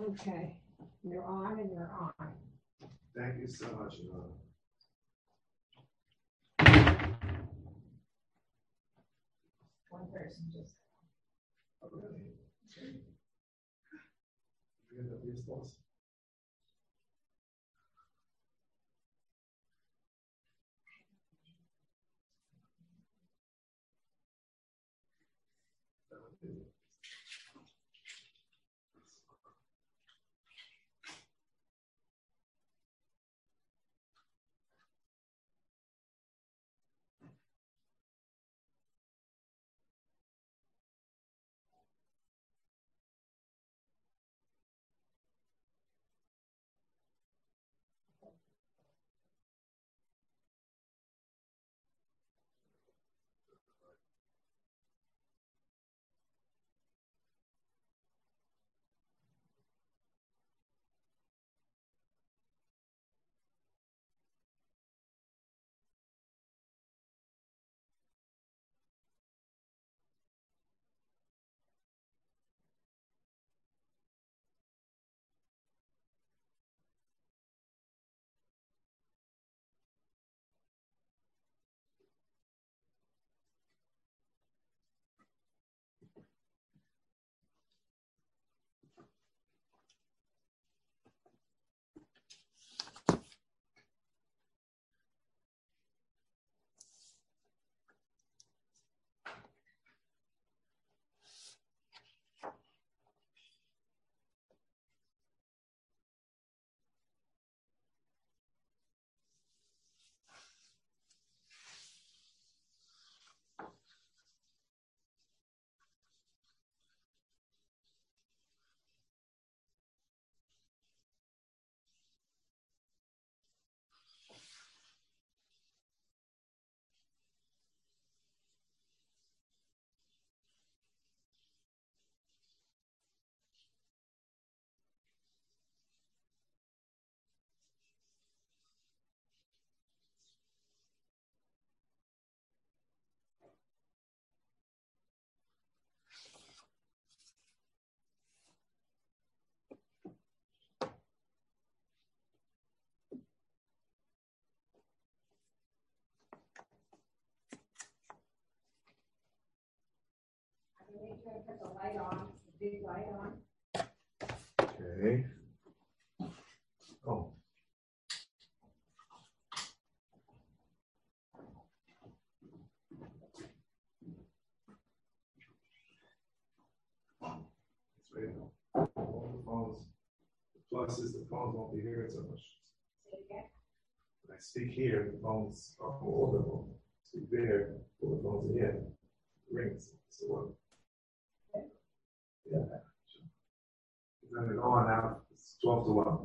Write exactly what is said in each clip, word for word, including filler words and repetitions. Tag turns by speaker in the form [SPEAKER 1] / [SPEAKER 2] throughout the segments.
[SPEAKER 1] Okay, you're on and you're on.
[SPEAKER 2] Thank you so much.
[SPEAKER 1] One person just.
[SPEAKER 2] Oh, really? Okay. Forget that these thoughts.
[SPEAKER 1] Put the light on, the big light on.
[SPEAKER 2] Okay. Oh. It's right now. All the phones. The plus is the phones won't be hearing so much.
[SPEAKER 1] Say it again.
[SPEAKER 2] When I speak here, the phones are more audible. Speak there, all the phones are here. It rings. So what? Yeah. Then it's on now. It's twelve to one.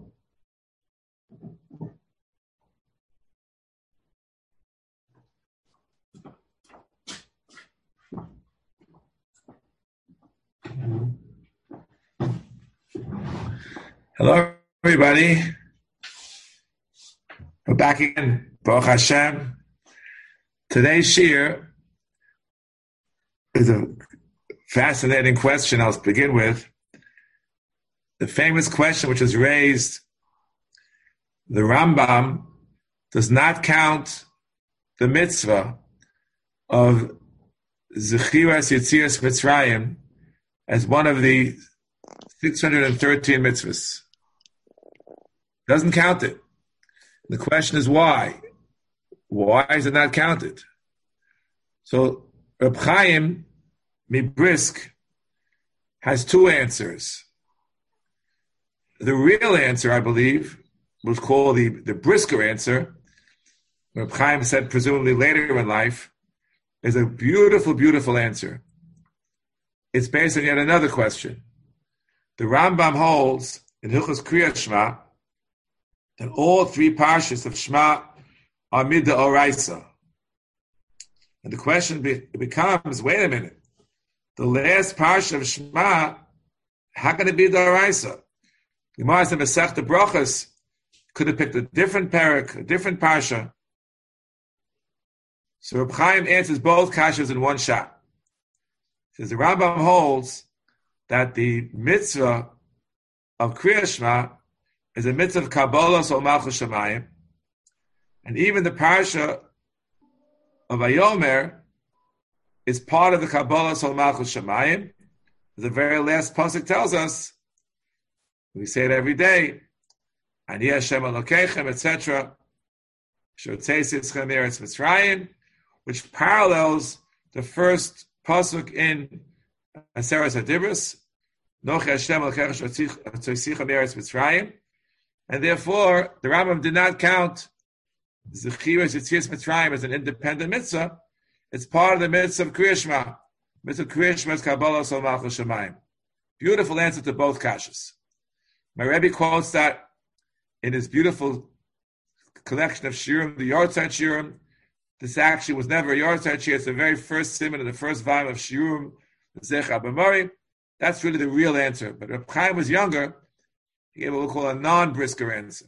[SPEAKER 2] Hello, everybody. We're back again. Baruch Hashem. Today's shir is a fascinating question. I'll begin with the famous question which was raised. The Rambam does not count the mitzvah of Zechiras Yetzias Mitzrayim as one of the six hundred thirteen mitzvahs. Doesn't count it. The question is why? Why is it not counted? So Reb Chaim Mibrisk has two answers. The real answer, I believe, was called the, the Brisker answer. Reb Chaim said presumably later in life, is a beautiful, beautiful answer. It's based on yet another question. The Rambam holds in Hilchos Kriyas Shema that all three parshas of Shema are midda oraisa. And the question be, becomes, wait a minute, the last parsha of Shema, how can it be the oraisa? The Gemara said Masechta Brachos could have picked a different parak, a different parsha. So Reb Chaim answers both kashas in one shot. Says the Rambam holds that the mitzvah of Kriya Shema is a mitzvah of Kabbalah Sol Malchus Shemayim, and even the parsha of Vayomer is part of the Kabbalah Sol Malchus Shemayim. The very last pasuk tells us, we say it every day, Ani Hashem Elokeichem, et cetera, Shotzei Sitzchem Eretz Mitzrayim, which parallels the first pasuk in Aseres HaDibros, Nochi Hashem Elokeichem Shotzei Eretz Mitzrayim, and therefore the Rambam did not count Zechiras Yetzias Mitzrayim as an independent mitzvah. It's part of the mitzvah of Kriya Shema. Mitzvah Kriya Shema is Kabbalah Sol Malchus Shemayim. Beautiful answer to both kashas. My Rebbe quotes that in his beautiful collection of shiurim, the Yortzeit shiurim. This actually was never a Yortzeit shiur. It's the very first siman in the first volume of shiurim, the Zecher Abamori. That's really the real answer. But Reb Chaim was younger. He gave what we'll call a non-brisker answer.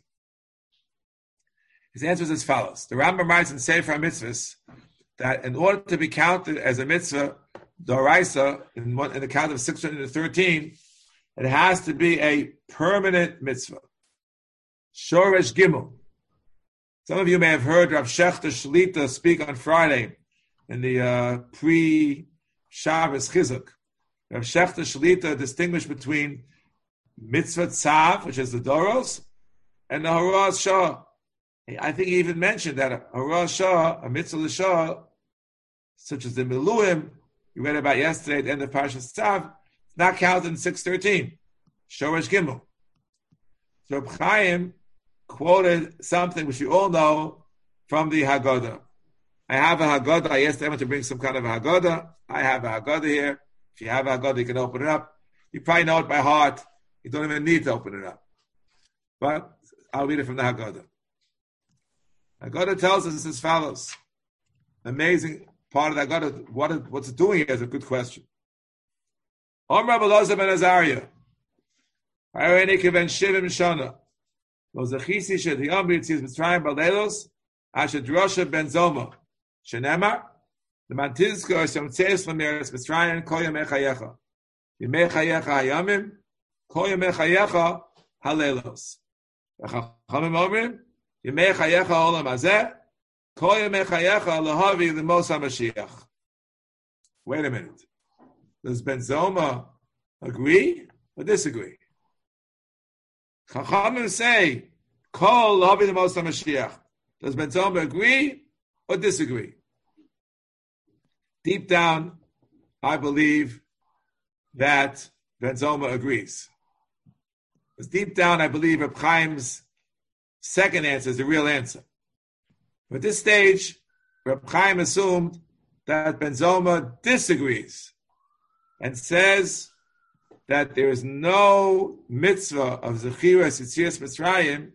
[SPEAKER 2] His answer is as follows. The Rambam writes in Sefer HaMitzvahs that in order to be counted as a mitzvah, Doraisa, in, one, in the count of six hundred thirteen, it has to be a permanent mitzvah. Shoresh Gimel. Some of you may have heard Rav Shechter Shalita speak on Friday in the uh, pre-Shabbos Chizuk. Rav Shechter Shalita distinguished between mitzvah tzav, which is the Doros, and the Horaz Shah. I think he even mentioned that a Horaz Shah, a mitzvah l'shah, such as the Miluim, you read about yesterday at the end of Parshas Tzav, it's not counted in six thirteen. Shoresh Gimel. So Reb Chaim quoted something which you all know from the Haggadah. I have a Haggadah. I asked Emma to bring some kind of a Haggadah. I have a Haggadah here. If you have a Haggadah, you can open it up. You probably know it by heart. You don't even need to open it up. But I'll read it from the Haggadah. Haggadah tells us as follows. Amazing part of the Haggadah. What it, what's it doing here is a good question. Om Rabbi Elazar ben Azariah. Ha'erenik ben Shivim Shana. Lo zechisi shediyam b'yitzias Mitzrayim b'leilos asher drosha ben Zoma. Shenemar. The mantizko Hashem tzeis l'meres Mitzrayim kol yamei chayecha. Yamei chayecha hayamim kol yamei chayecha haleilos. V'chachamim omrim Yamei chayecha olam hazeh kol yamei chayecha lahavi l'mos HaMashiach. Wait a minute. Does Ben Zoma agree or disagree? Chachamim say, Kol lahavi l'mos HaMashiach. Does Ben Zoma agree or disagree? Deep down, I believe that Ben Zoma agrees. Because deep down, I believe Reb Chaim's second answer is the real answer. But at this stage, Reb Chaim assumed that Ben Zoma disagrees and says that there is no mitzvah of Zechiras Yetzias Mitzrayim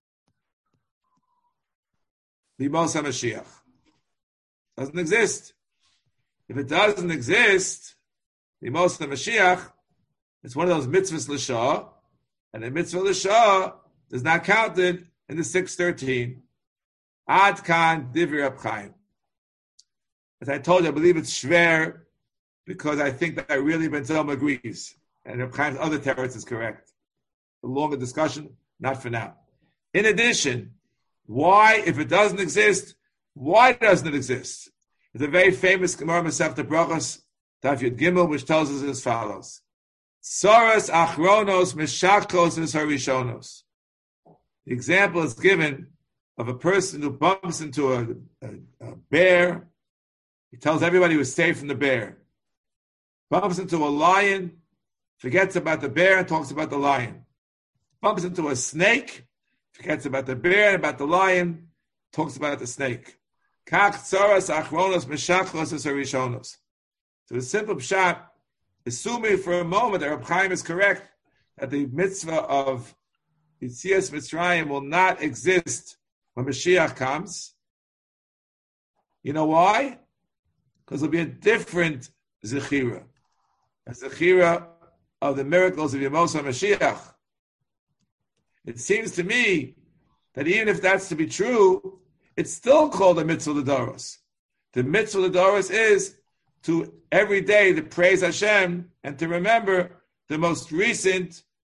[SPEAKER 2] Limos HaMashiach. Doesn't exist. If it doesn't exist, Limos HaMashiach, it's one of those mitzvahs l'shah, and the mitzvah l'shah is not counted in the six thirteen. Ad kan divri Reb Chaim. As I told you, I believe it's shver because I think that really Ben Zoma agrees. And Reb Chaim's other teretz is correct. A longer discussion, not for now. In addition, why, if it doesn't exist, why doesn't it exist? It's a very famous Gemara Masechta Brachos, Daf Yud Gimel, which tells us as follows. Soros achronos mishakos harishonos. The example is given of a person who bumps into a, a, a bear. He tells everybody he was saved from the bear. Bumps into a lion, forgets about the bear and talks about the lion. Bumps into a snake, forgets about the bear and about the lion, talks about the snake. Kach tzoras achronos meshachos harishonos. So the simple pshat, assuming for a moment that Reb Chaim is correct, that the mitzvah of Yetzias Mitzrayim will not exist when Mashiach comes. You know why? Because it'll be a different Zechira. A Zechira of the miracles of Yemos HaMashiach. It seems to me that even if that's to be true, it's still called a mitzvah l'doros. The mitzvah l'doros is to every day to praise Hashem and to remember the most recent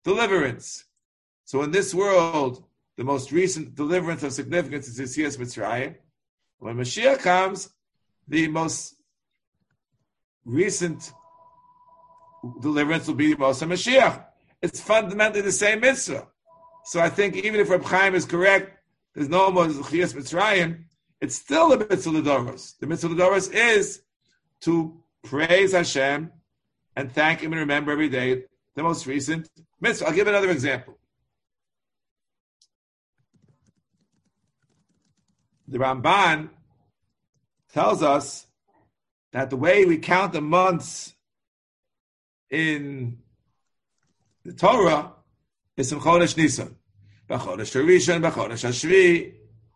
[SPEAKER 2] deliverance. So in this world, the most recent deliverance of significance is Yetzias Mitzrayim. When Mashiach comes, the most recent deliverance will be Moshe Mashiach. It's fundamentally the same mitzvah. So I think even if Reb Chaim is correct, there's no more Yetzias Mitzrayim, it's still the mitzvah l'doros. The mitzvah l'doros is to praise Hashem and thank Him and remember every day the most recent mitzvah. I'll give another example. The Ramban tells us that the way we count the months in the Torah is in Chodesh Nisan, B'Chodesh Rishon, B'Chodesh Hashvi.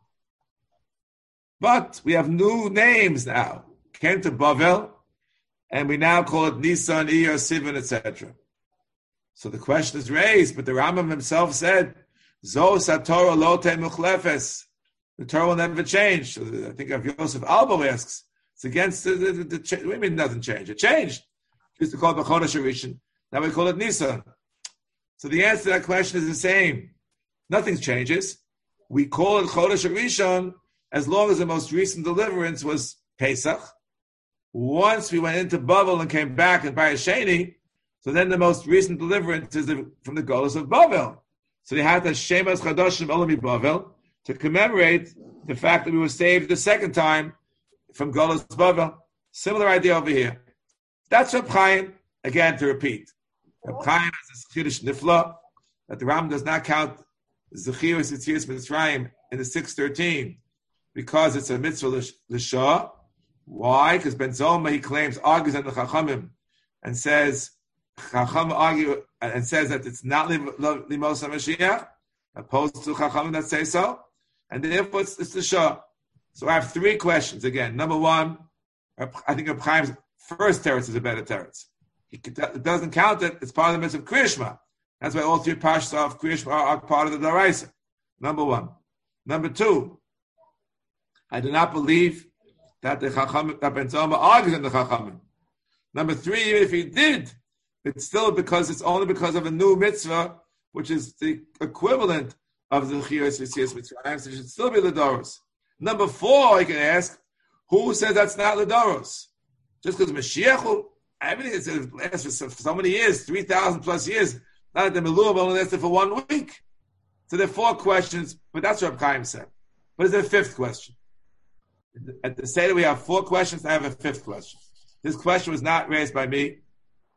[SPEAKER 2] But we have new names now. Came to Bavel, and we now call it Nisan, Iyar, Sivan, et cetera. So the question is raised, but the Rambam himself said, Zo Satorah Lote Muchlefes. The Torah will never change. So I think of Yosef Albo asks, it's against the, the, the, the change. What do you mean it doesn't change? It changed. We used to call it B'Chodesh Rishon. Now we call it Nisan. So the answer to that question is the same. Nothing changes. We call it Chodesh Rishon as long as the most recent deliverance was Pesach. Once we went into Bavel and came back in Bayasheni, so then the most recent deliverance is the, from the Golus of Bavel. So they had the Shemas Chadoshim Olami Bavel to commemorate the fact that we were saved the second time from Golus Bavel. Similar idea over here. That's Reb Chaim, again to repeat. Reb Chaim has a Chiddush Nifla that the Ram does not count Zechirus Yetzias Mitzrayim in the six thirteen because it's a mitzvah l'shah. Why? Because Ben Zoma, he claims, argues on the Chachamim and says, Chacham argue and says that it's not Limos HaMashiach, opposed to Chachamim that say so, and therefore it's, it's the Shah. So I have three questions again. Number one, I think Reb Chaim's first teretz is a better teretz. He it doesn't count it, it's part of the mitzvah of Kriyishma. That's why all three parshas of Kriyishma are, are part of the Daraisa. Number one. Number two, I do not believe that the Chacham, that Ben Zoma argues in the Chachamim. Number three, even if he did, it's still because it's only because of a new mitzvah, which is the equivalent of the Chiyos Yetzias Mitzrayim, so it should still be L'doros. Number four, you can ask, who says that's not L'doros? Just because Mashiach, everything that lasts for so many years, three thousand plus years, not that the Meluah only lasted for one week. So there are four questions, but that's what Reb Chaim said. What is the fifth question? At the Seder we have four questions, I have a fifth question. This question was not raised by me. It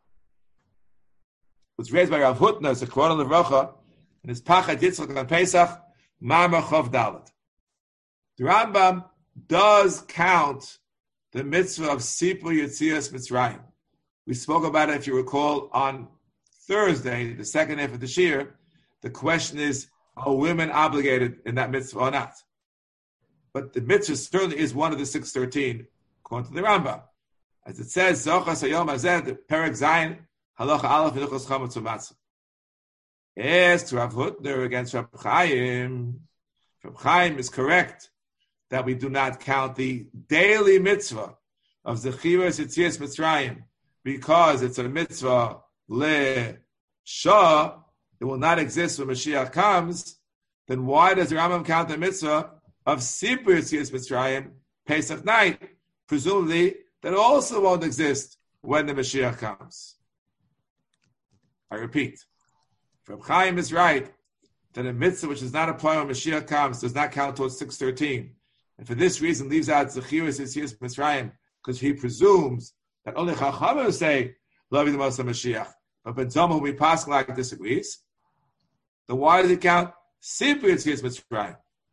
[SPEAKER 2] was raised by Rav Hutner, Zechron Levracha, and his Pachad Yitzchak on Pesach, Mamar Chov Dalet. The Rambam does count the mitzvah of Sipur Yetzias Mitzrayim. We spoke about it, if you recall, on Thursday, the second half of the year. The question is, are women obligated in that mitzvah or not? But the mitzvah certainly is one of the six thirteen, according to the Rambam. As it says, Zochas Hayom Hazeh, the Perek Zayin, Halacha Aleph, Hilchos Chametz U'Matzah. Yes, to Rav Hutner against Reb Chaim. Reb Chaim is correct that we do not count the daily mitzvah of Zechiras Yetzias Mitzrayim because it's a mitzvah le-shah. It will not exist when Mashiach comes. Then why does the Rambam count the mitzvah of Sipur Yetzias Mitzrayim, Pesach night? Presumably, that also won't exist when the Mashiach comes. I repeat, Reb Chaim is right that a mitzvah which is not applied when Mashiach comes does not count towards six thirteen. And for this reason leaves out Zechiras Yetzias Mitzrayim, because he presumes that only Chachamim say, Love you the most of Mashiach. But Ben Zoma, who we pass like disagrees. Then why does it count Sipur Yetzias Mitzrayim?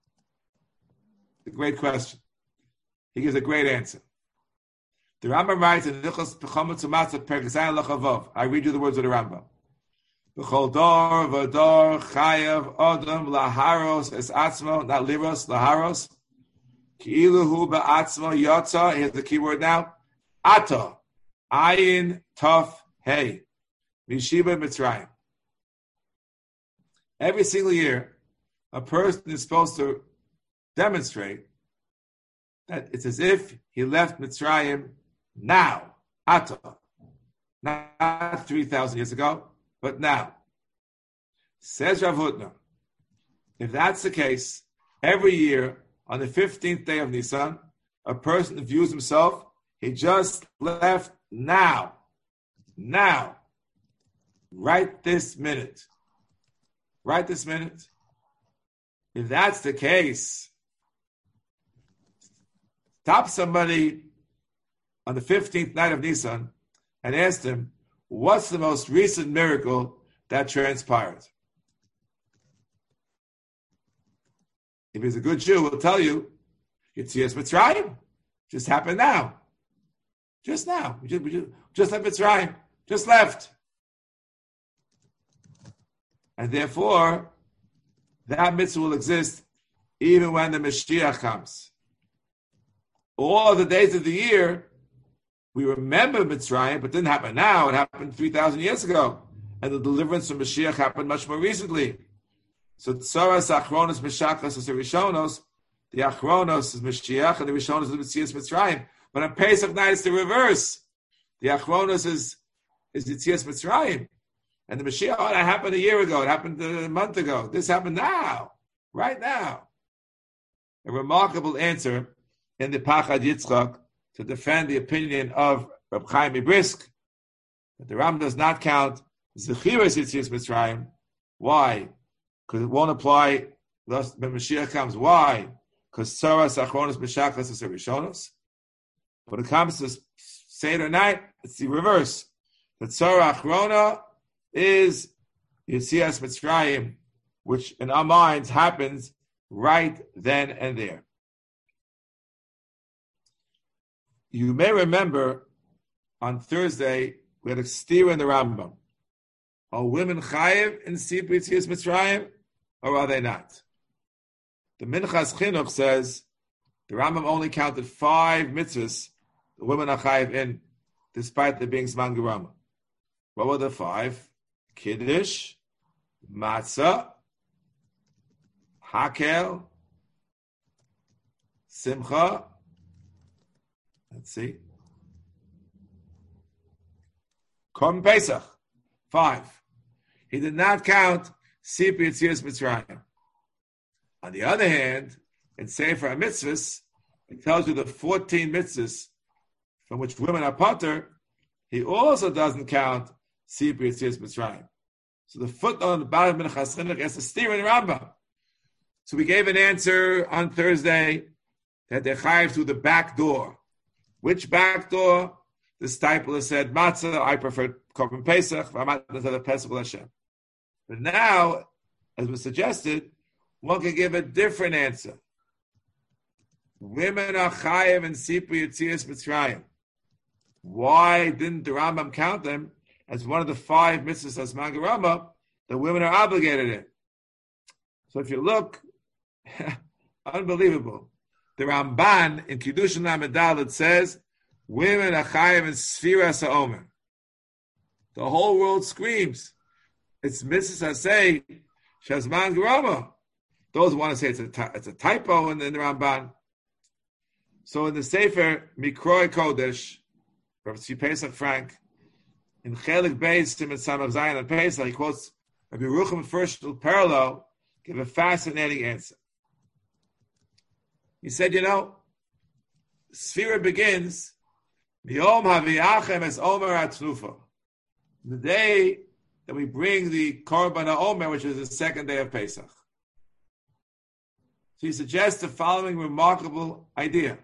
[SPEAKER 2] A great question. He gives a great answer. The Rambam writes in Hilchos Chametz U'Matzah Perek Zayin Lachavav. I read you the words of the Rambam. B'chol dor v'dor chayav adam laharos es atzmo, not liros, laharos. Ki'ilu hu ba'atzmo yotza. Here's the key word now. Ata. Ayin taf hey. Mishiba Mitzrayim. Every single year, a person is supposed to demonstrate that it's as if he left Mitzrayim now. Ata. Not three thousand years ago, but now. Says Rav Hutner, if that's the case, every year on the fifteenth day of Nisan, a person views himself, he just left now. Now. Right this minute. Right this minute. If that's the case, stop somebody on the fifteenth night of Nisan and ask him, what's the most recent miracle that transpired? If he's a good Jew, he'll tell you, Yetzias Mitzrayim just happened now. Just now. We just, we just, just left Mitzrayim. Just left. And therefore, that mitzvah will exist even when the Mashiach comes. All of the days of the year, we remember Mitzrayim, but it didn't happen now. It happened three thousand years ago. And the deliverance from Mashiach happened much more recently. So Tzoras Achronos Meshachos is the Rishonos, the Achronos is Mashiach, and the Rishonos is the Yetzias Mitzrayim. But on Pesach night, it's the reverse. The Achronos is, is Yetzias Mitzrayim. And the Mashiach, oh, that happened a year ago. It happened a month ago. This happened now. Right now. A remarkable answer in the Pachad Yitzchak to defend the opinion of Reb Chaim Brisk that the Ram does not count Zechiras Yetzias Mitzrayim. Why? Because it won't apply when Mashiach comes. Why? Because Tzoras Achronos Meshachos is a Rishonos. When it comes to Seder night, it's the reverse. The Tzora Achrona is Yetzias Mitzrayim, which in our minds happens right then and there. You may remember on Thursday we had a steer in the Rambam. Are women chayiv in Sipur Yetzias Mitzrayim, or are they not? The Minchas Chinuch says the Rambam only counted five mitzvahs the women are chayiv in, despite there being Zman Gerama. What were the five? Kiddush, Matzah, Hakel, Simcha. Let's see. Korban Pesach. Five. He did not count Sipur Yetzias Mitzrayim. On the other hand, in Sefer HaMitzvahs, it tells you the fourteen mitzvahs from which women are pater. He also doesn't count Sipur Yetzias Mitzrayim. So the footnote on the bottom of Minchas Chinuch has to steer in the Rambam. So we gave an answer on Thursday that they're chayiv through the back door. Which back door? The Stipler said, Matzah, I prefer Korban Pesach, the Pesach Hashem. But now, as was suggested, one can give a different answer. Women are chayiv in Sipur Yetzias Mitzrayim. Why didn't the Rambam count them as one of the five mitzvahs of Zman Gerama that women are obligated in? So if you look, unbelievable. The Ramban in Kiddushin Lamed Dalet says, women are chayiv in Sfiras HaOmer. The whole world screams. It's mitzvahs Hasei, Shazman Gerama. Those who want to say it's a, ty- it's a typo in, in the Ramban. So in the Sefer Mikroi Kodesh, Rabbi Tzvi Pesach Frank, in Chelik Beis Siman Samach Zayin on Pesach, he quotes Rabbi Yerucham first parallel, give a fascinating answer. He said, you know, Sfira begins, Yom Haviachem es Omer HaTnufa. The day that we bring the Korban HaOmer, which is the second day of Pesach. So he suggests the following remarkable idea.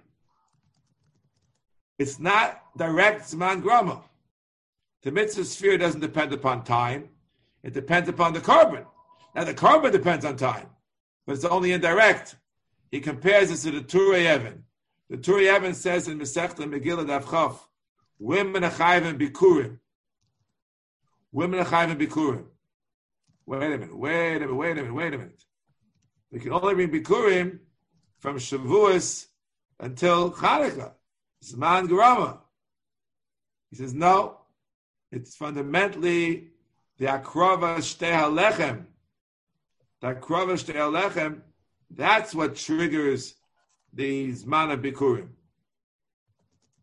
[SPEAKER 2] It's not direct Zman Gerama. The mitzvah sphere doesn't depend upon time. It depends upon the Korban. Now the Korban depends on time, but it's only indirect. He compares this to the Turei Even. The Turei Even says in Masechta Megillah Daf Chaf, women are chayiv in bikurim. Women are chayiv in bikurim. Wait a minute, wait a minute, wait a minute, wait a minute. We can only bring bikurim from Shavuos until Chanukah. Zman Gerama. He says, no, it's fundamentally the Akrava Shtei HaLechem. The Akrava Shtei HaLechem, that's what triggers the Zman of Bikurim.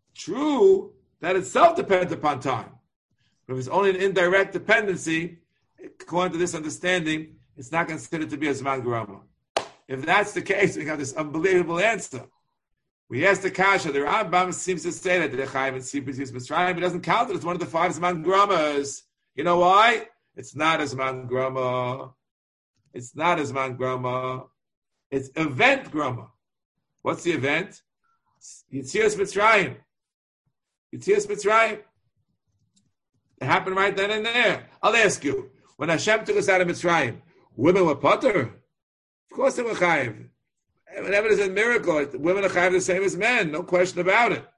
[SPEAKER 2] True, that itself depends upon time. But if it's only an indirect dependency, according to this understanding, it's not considered to be a Zman Grama. If that's the case, we have this unbelievable answer. We asked the Kasha, the Rambam seems to say that the Chaim and Sipur is Mitzrayim, but doesn't count it as one of the five Zman Gramas. You know why? It's not a Zman Grama. It's not a Zman Grama. It's event Grama. What's the event? Yetzias Mitzrayim. Yetzias Mitzrayim. It happened right then and there. I'll ask you, when Hashem took us out of Mitzrayim, women were potter? Of course they were chayiv. Whenever there's a miracle, women are chayiv the same as men, no question about it.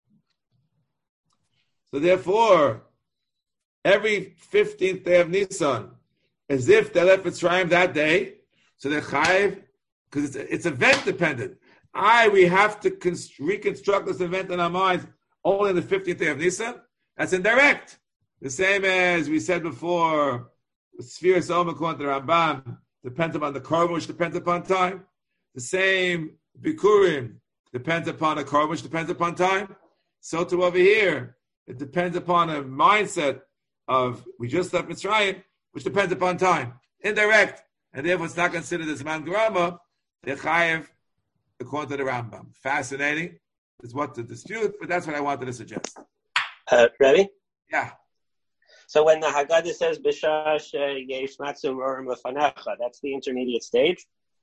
[SPEAKER 2] So therefore, every fifteenth day of Nisan, as if they left Mitzrayim that day, so they're chayiv, because it's, it's event dependent. I, we have to const- reconstruct this event in our minds only on the fifteenth day of Nisan. That's indirect. The same as we said before, the Sphere Soma according to the Rambam depends upon the korban, which depends upon time. The same Bikurim depends upon a korban, which depends upon time. So too over here, it depends upon a mindset of we just left Mitzrayim, which depends upon time. Indirect. And therefore it's not considered as man grama, they're chayev according to the Rambam. Fascinating. Is what the dispute, but that's what I wanted to suggest.
[SPEAKER 3] Uh, Rebbe?
[SPEAKER 2] Yeah.
[SPEAKER 3] So when the Haggadah says Bishash Yesh Matzum Orim Lefanecha, that's the intermediate stage?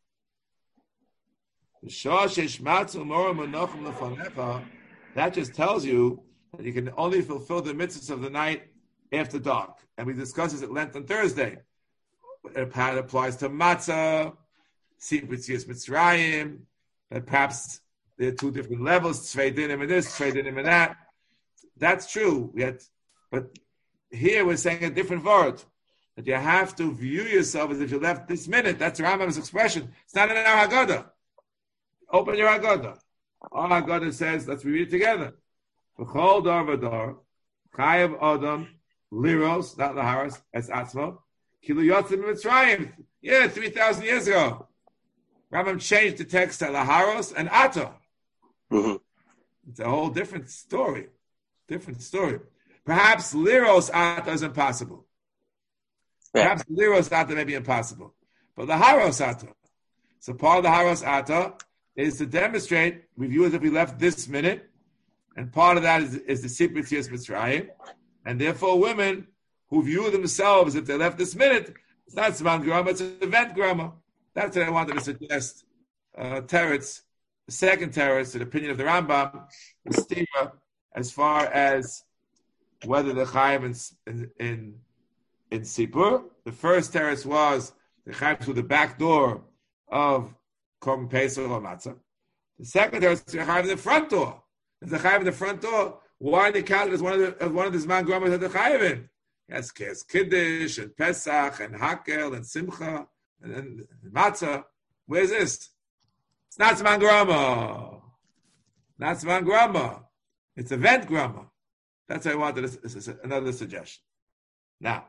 [SPEAKER 2] Bishash Yesh Matzum Orim Lefanecha, that just tells you that you can only fulfill the mitzvahs of the night after dark. And we discussed this at length on Thursday. It applies to Matzah, Sipur Mitzrayim, that perhaps there are two different levels, Tzvei Dinim and this, Tzvei Dinim and that. That's true. We had, but here we're saying a different word, that you have to view yourself as if you left this minute. That's Rambam's expression. It's not in our Haggadah. Open your Haggadah. Our Haggadah says, let's read it together. V'chol dar v'dar, chayav adam, liros, not laharos, as atzmo, kilu yotzim mitzrayim. Yeah, three thousand years ago. Rambam changed the text to laharos and ato.
[SPEAKER 3] Mm-hmm.
[SPEAKER 2] It's a whole different story. Different story. Perhaps liros ato is impossible. Perhaps liros ato may be impossible. But laharos ato. So part of the haros ato is to demonstrate, we view as if we left this minute, and part of that is, is the Sipur Yetzias Mitzrayim, and therefore women who view themselves as if they left this minute, it's not Zman Grama, it's an event Grama. That's what I wanted to suggest. Uh, teretz, the second teretz, the opinion of the Rambam, the Stira, as far as whether the Chaim in in in Sipur. The first teretz was the Chaim through the back door of Korban Pesach or Matzah. The second teretz is the Chaim in the front door. If the Chaim in the front door, why they count it as one of the as one of the Zman Gramas that the Chaim in? Yes, yes, Kiddush and Pesach and Hakel and Simcha. And then Matzah, where's this? It's not Zman Grama. Not Zman Grama. It's event Grama. That's what I wanted. This is another suggestion. Now,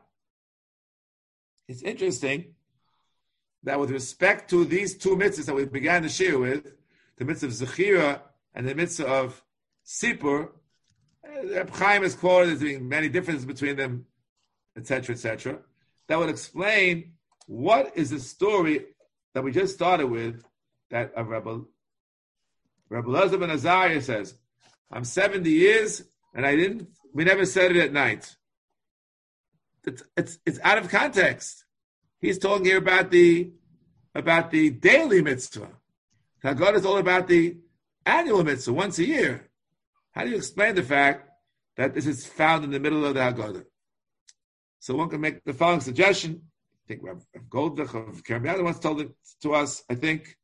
[SPEAKER 2] it's interesting that with respect to these two mitzvahs that we began to share with, the mitzvah of Zechira and the mitzvah of Sipur, Reb Chaim is quoted as being many differences between them, et cetera, et cetera. That would explain what is the story that we just started with, that of Rebbe, Rebbe Elazar ben Azariah says, I'm seventy years and I didn't, we never said it at night. It's, it's, it's out of context. He's talking here about the, about the daily mitzvah. Haggadah is all about the annual mitzvah, once a year. How do you explain the fact that this is found in the middle of the Haggadah? So one can make the following suggestion. I think Rav Goldach of Kerem once told it to us. I think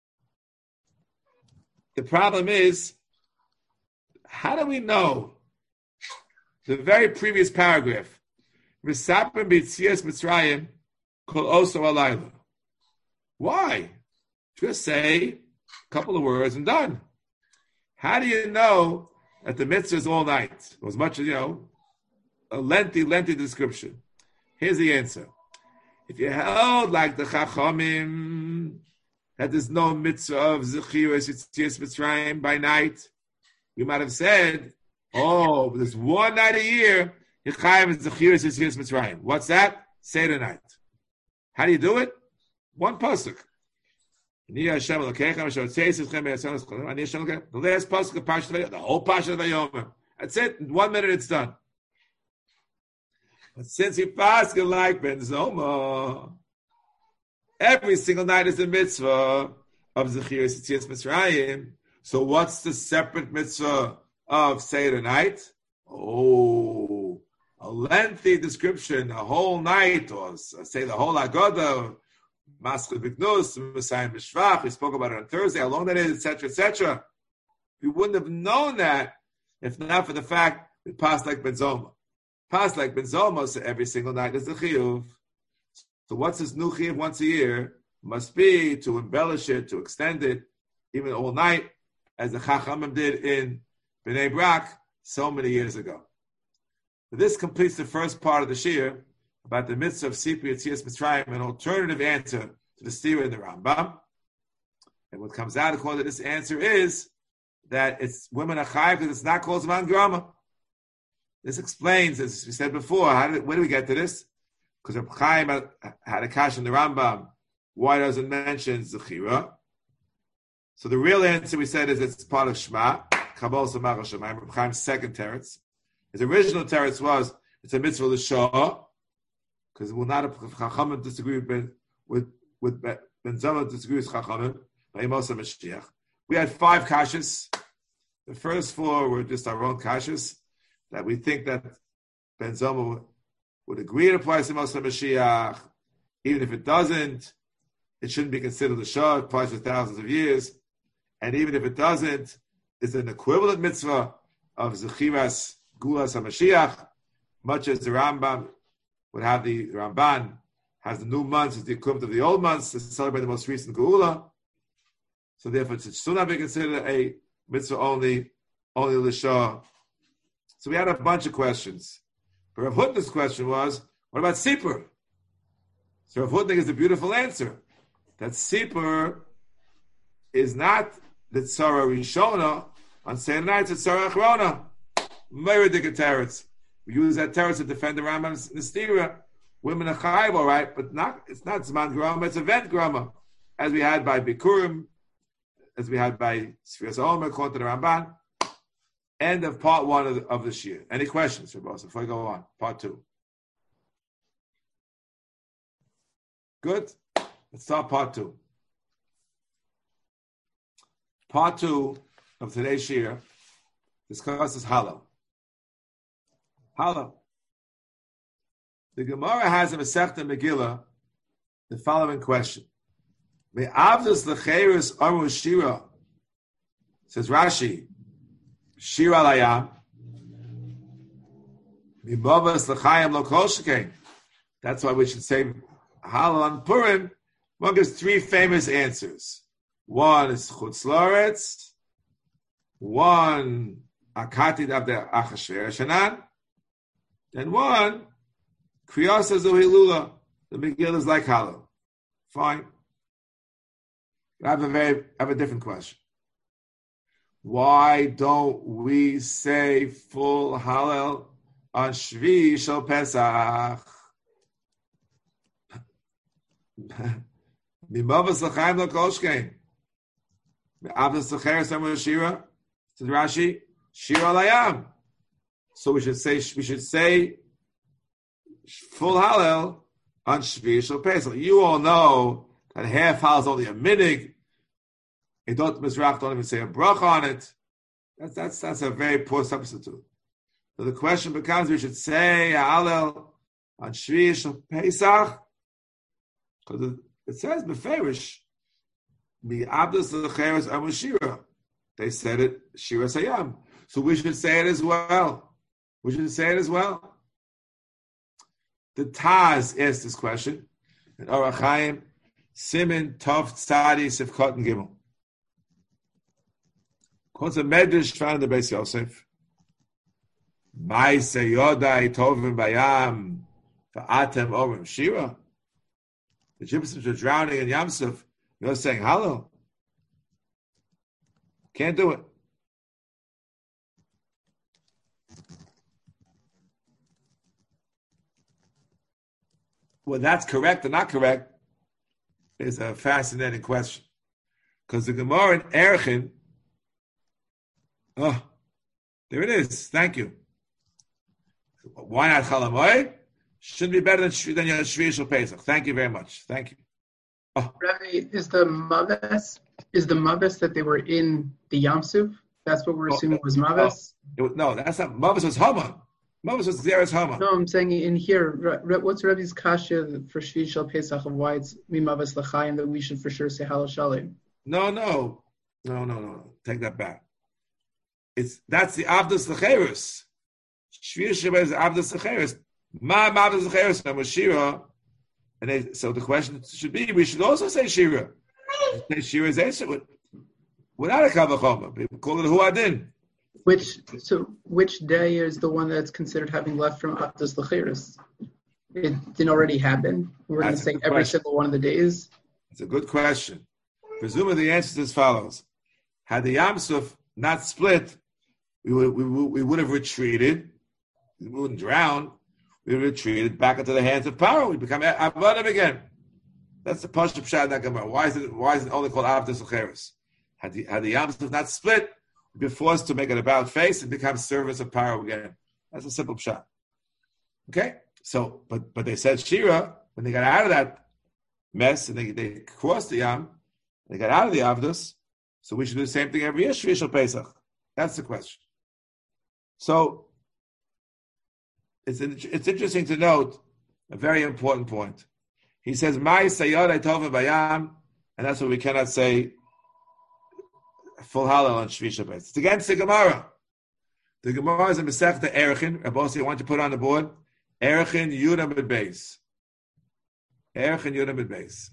[SPEAKER 2] the problem is, how do we know the very previous paragraph, V'sapim b'tzias Mitzrayim kol oso alayla? Why? Just say a couple of words and done. How do you know that the mitzvah is all night? It was much, you know, a lengthy, lengthy description. Here's the answer. If you held like the Chachamim, that there's no mitzvah of Zechiras Yetzias Mitzrayim by night, you might have said, oh, there's one night a year, Yechaim is Zechiras Yetzias Mitzrayim. What's that? Seder night. How do you do it? One pasuk. The last pasuk of Parshat, the whole Parshat of Vayomer. That's it. In one minute, it's done. But since you pasuk like Ben Zoma, every single night is a mitzvah of Zechiras Yetzias Mitzrayim. So what's the separate mitzvah of Seder night? Oh, a lengthy description, a whole night, or say the whole Agadah, Maskul Biknus, Messiah Mishvach. We spoke about it on Thursday, how long that is, et cetera, et cetera. We wouldn't have known that if not for the fact that passed like Ben Zoma. Passed like Ben Zoma, so every single night is the chiyuv. So what's this new chiyuv once a year? Must be to embellish it, to extend it, even all night, as the Chachamim did in Bnei Brak so many years ago. This completes the first part of the shir about the mitzvah of Sipur Yetzias Mitzrayim, an alternative answer to the stira in the Rambam. And what comes out according to this answer is that it's women are chayav because it's not called Zman Grama. This explains, as we said before, how did, where do we get to this? Because Reb Chaim had, had a kash in the Rambam. Why doesn't it mention Zechira? So the real answer we said is it's part of Shema, Kabbalah Samach Hashemayim, Reb Chaim's second teretz. His original teretz was it's a mitzvah l'shah, because we'll not have Chachamim disagree with with with Ben Zoma disagree with Chachamim. We had five kashas. The first four were just our own kashas that we think that Ben Zoma would, would agree it applies to Moshe Mashiach. Even if it doesn't, it shouldn't be considered a shah. It applies for thousands of years. And even if it doesn't, it's an equivalent mitzvah of Zechiras Gulas HaMashiach, much as the Rambam would have the Ramban has the new months as the equivalent of the old months to celebrate the most recent Geula. So therefore, it should still not be considered a mitzvah only, only l'shah. So we had a bunch of questions. But Rav Hutner's question was, what about Sipur? So Rav Hutner gives a beautiful answer, that Sipur is not the Tzara Rishona, on Seder night, it's Tzara Achrona. Meredika teretz. We use that teretz to defend the Rambam's Nistira. Women are chayiv, all right, but not, it's not Zman Grama, it's event Grama, as we had by Bikurim, as we had by Sfiras Omer, according to the Ramban. End of part one of the, of this year. Any questions, Rabbi? Before I go on, part two. Good. Let's start part two. Part two of today's year discusses Hallel. Hallel. The Gemara has in Masechta Megillah the following question: Me'avdus lecheirus aru shira. Says Rashi, Shira layam. Mibavas lechayim lo kol shekain. That's why we should say Hallel on Purim. One gives three famous answers. One is Chutz La'aretz. One Akatid of the Achashverosh Hanan. And one Kriyasa Zuhilula. The Megillah is like Hallel. Fine. I have a very, I have a different question. Why don't we say full Hallel on Shvi Shel Pesach? Mimavas l'chaim lo kol shkein. Me'avas l'cheres amar shira. Says Rashi, shira layam. So we should say we should say full Hallel on Shvi Shel Pesach. You all know that half Hallel is only a minig. Edot Mizrach don't even say a bracha on it. That's that's that's a very poor substitute. So the question becomes: we should say Hallel on Shvi Shel Pesach because it says beferish mi abdus lecheres amushira. They said it shira sayam. So we should say it as well. We should say it as well. The Taz asked this question in Orach Chaim, Simin Tov Tzadi Sifkot and Gimel. Quotes a Medrash found in the Beis Yosef. Mai seyodai tovim bayam va'atem omrim shira. The Egyptians were drowning in Yamsuf. You're saying Hallel. Can't do it. whether that's correct or not correct is a fascinating question. Because the Gemara in Erchin, oh, there it is. Thank you. Why not Chalamoy? Shouldn't be better than than your Shvi Shel Pesach. Thank you very much. Thank you. Oh.
[SPEAKER 4] Rabbi, is the Maves is the Maves that they were in the Yam Suf? That's what we're assuming was Maves?
[SPEAKER 2] Oh, was, no, that's not. Maves was Hama. Maves was Xeris Hama.
[SPEAKER 4] No, I'm saying in here, what's Rabbi's kasha for Shvi Shel Pesach of why it's Mimaves L'chaim that we should for sure say Halal Shalim?
[SPEAKER 2] No, no. No, no, no. Take that back. It's That's the Avdus L'cherus. Shvi Shel Pesach is Avdus L'cherus. Ma Avdus L'cherus, no Shira. And they, so the question should be, we should also say Shira. Say Shira is Esher without a Kavachoma. People call it Huadin.
[SPEAKER 4] Which so which day is the one that's considered having left from Avdus L'cheres? It didn't already happen. We're going to say every question. Single one of the days. It's
[SPEAKER 2] a good question. Presumably the answer is as follows: had the Yam Suf not split, we would we, we would have retreated. We wouldn't drown. We retreated back into the hands of power. We become Avadim again. That's the Pashup Pshat in that Gemara. Why is it? Why is it only called Avdus L'cheres? Had the had the Yam Suf not split, we'd be forced to make an about face and become servants of power again. That's a simple Pshat. Okay, so but but they said Shira when they got out of that mess and they they crossed the Yam, they got out of the Avdus. So we should do the same thing every year. Shvi Shel Pesach. That's the question. So. It's it's interesting to note a very important point. He says, "My sayad tova bayam," and that's what we cannot say full halal on Shvi Shel Pesach. It's against the Gemara. The Gemara is in Masechta Erchin. Rabbi, I want to put on the board Erchin Yudam Bid Beis. Erchin Yudam Bid Beis.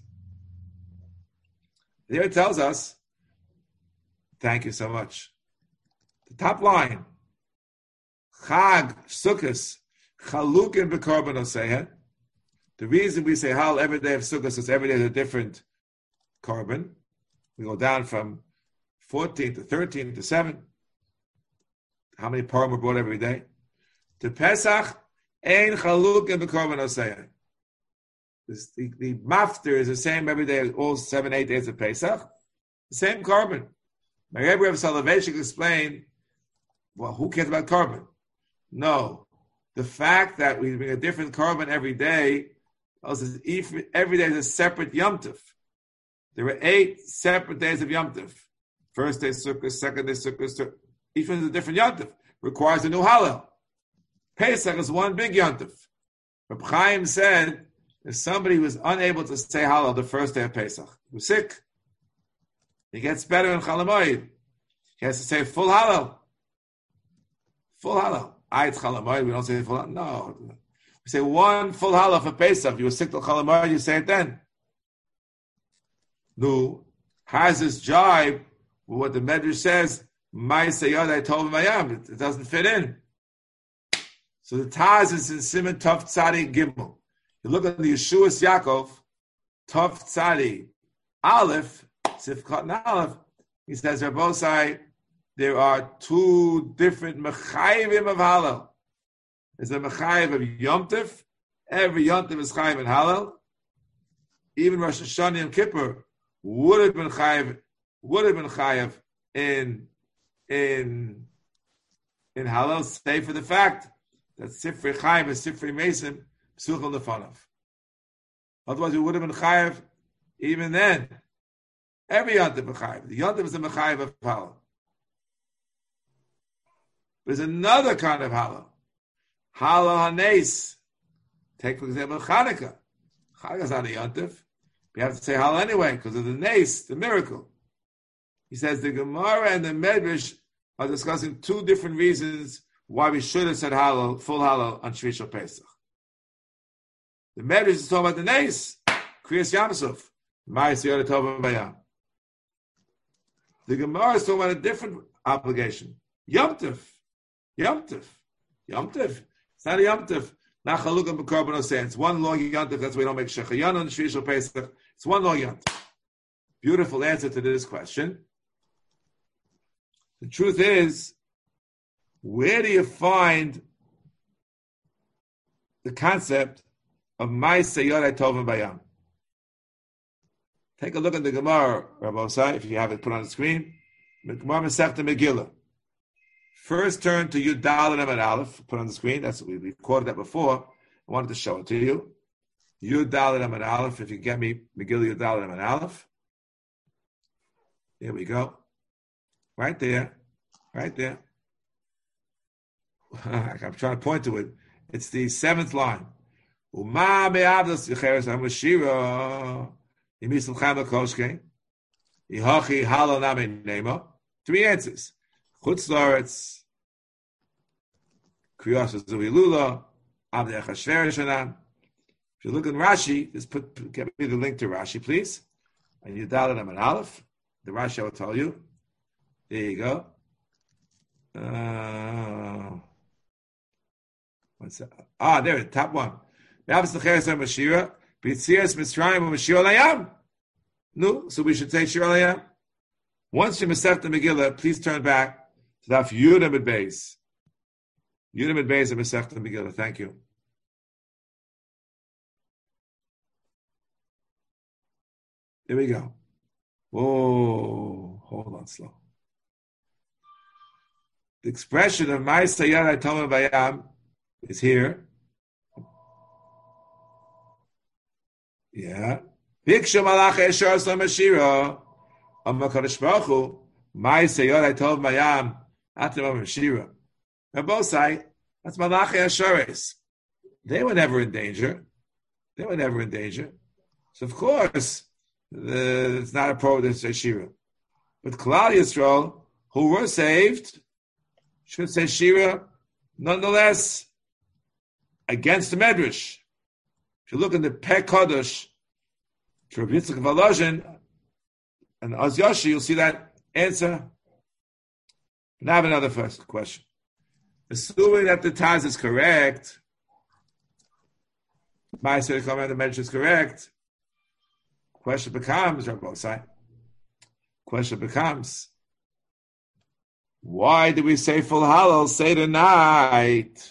[SPEAKER 2] There it tells us. Thank you so much. The top line: Chag Sukkos. Chalukin b'korban oseihet. The reason we say hal every day of Sukkot is every day is a different korban. We go down from fourteen to thirteen to seven. How many parim were brought every day? To Pesach, ein chalukin b'korban oseihet. The, the mafter is the same every day, all seven, eight days of Pesach. The same korban. My Rebbe of Soloveitchik explained, well, who cares about korban? No. The fact that we bring a different korban every day, every day is a separate Yom Tov. There were eight separate days of Yom Tov. First day Sukkot, second day Sukkot, each one is a different Yom Tov. Requires a new Hallel. Pesach is one big Yom Tov. Reb Chaim said, if somebody was unable to say Hallel the first day of Pesach, he was sick, he gets better in Chalamoid. He has to say full Hallel. Full Hallel. Ayat Chalamoid, we don't say full Hallel. No. We say one full Hallel for Pesach. You were sick till Chalamoid, you say it then. No. Has this jibe with what the Medrash says, my sayad I told him I am. It doesn't fit in. So the Taz is in Siman Tov Tzadi Gimel. You look at the Yeshuas Yaakov, Tov Tzadi Aleph, Sifkat and Aleph, he says, Rabbosai, there are two different mechayivim of halal. There's a mechayiv of Yom Tov. Every Yom Tov is chayiv in halal. Even Rosh Hashanah and Kippur would have been chayiv, would have been chayiv in in in halal, save for the fact that Sifrei Chaim and Sifrei Mason psuchel nefanav. Otherwise, we would have been chayiv even then. Every Yom Tov is chayiv. The Yom Tov is a mechayiv of halal. There's another kind of halal. Halal hanes. Take, for example, Chanukah. Chanukah is not a Yom Tov. We have to say halal anyway because of the nes, the miracle. He says the Gemara and the Medrash are discussing two different reasons why we should have said halal, full halal on Shvi Shel Pesach. The Medrash is talking about the nes, Kriyas Yam Suf, Ma'is Yod Tov Bayam. The Gemara is talking about a different obligation. Yom Tov. Yom Tov. Yom Tov. It's not a Yom Tov. Not Chalukah B'Korban Oseh. It's one long Yom Tov. That's why we don't make Shechayan on Shvi Shel Pesach. It's one long Yom Tov. Beautiful answer to this question. The truth is, where do you find the concept of Ma'aseh Yodai Tovim Bayam. Take a look at the Gemara, Rabbi Osai, if you have it put on the screen. Gemara Masechta Megillah. First turn to Yud Daled Amud Aleph, put on the screen. That's we recorded that before. I wanted to show it to you. Yud Daled Amud Aleph, if you get me, Megillah Yud Daled Amud Aleph. Here we go. Right there. Right there. I'm trying to point to it. It's the seventh line. Uma be'avdas yicheres hamashira yimisum chama koshke yihachi halo name nema. Three answers. Chutz la'aretz kriyas zuvilula avdei achashverosh hanan. If you look in Rashi, just put get me the link to Rashi, please. And you dial it on an Aleph. The Rashi I will tell you. There you go. Uh, what's that? Ah, there, top one. No, so we should say Shir Alayam. Once you Masechta Megillah, please turn back to Daf Yud Amud Beis. Yud Amud Beis and Masechta Megillah. Thank you. There we go. Whoa, hold on, slow. The expression of Ma'aseh Yodai Tovim Bayam is here. Yeah. Bikshu Malach Eshar Aslam Ashira. Amma Kadosh Baruch Hu. Ma'aseh Yodai Tovim Bayam. Atem Am Ashira. On both sides, that's Malach Eshares. They were never in danger. They were never in danger. So of course, the, it's not appropriate to say Shira. But Klal Yisrael, who were saved, should say Shira, nonetheless, against the Medrash. If you look in the Peh Kodesh, to Rav Yitzchak Volozhin and Oz Yoshi, you'll see that answer. Now I have another first question. Assuming that the Taz is correct, my Seder comment the Medrash is correct, question becomes, Rabbi Osai, question becomes, why do we say full halal Seder night?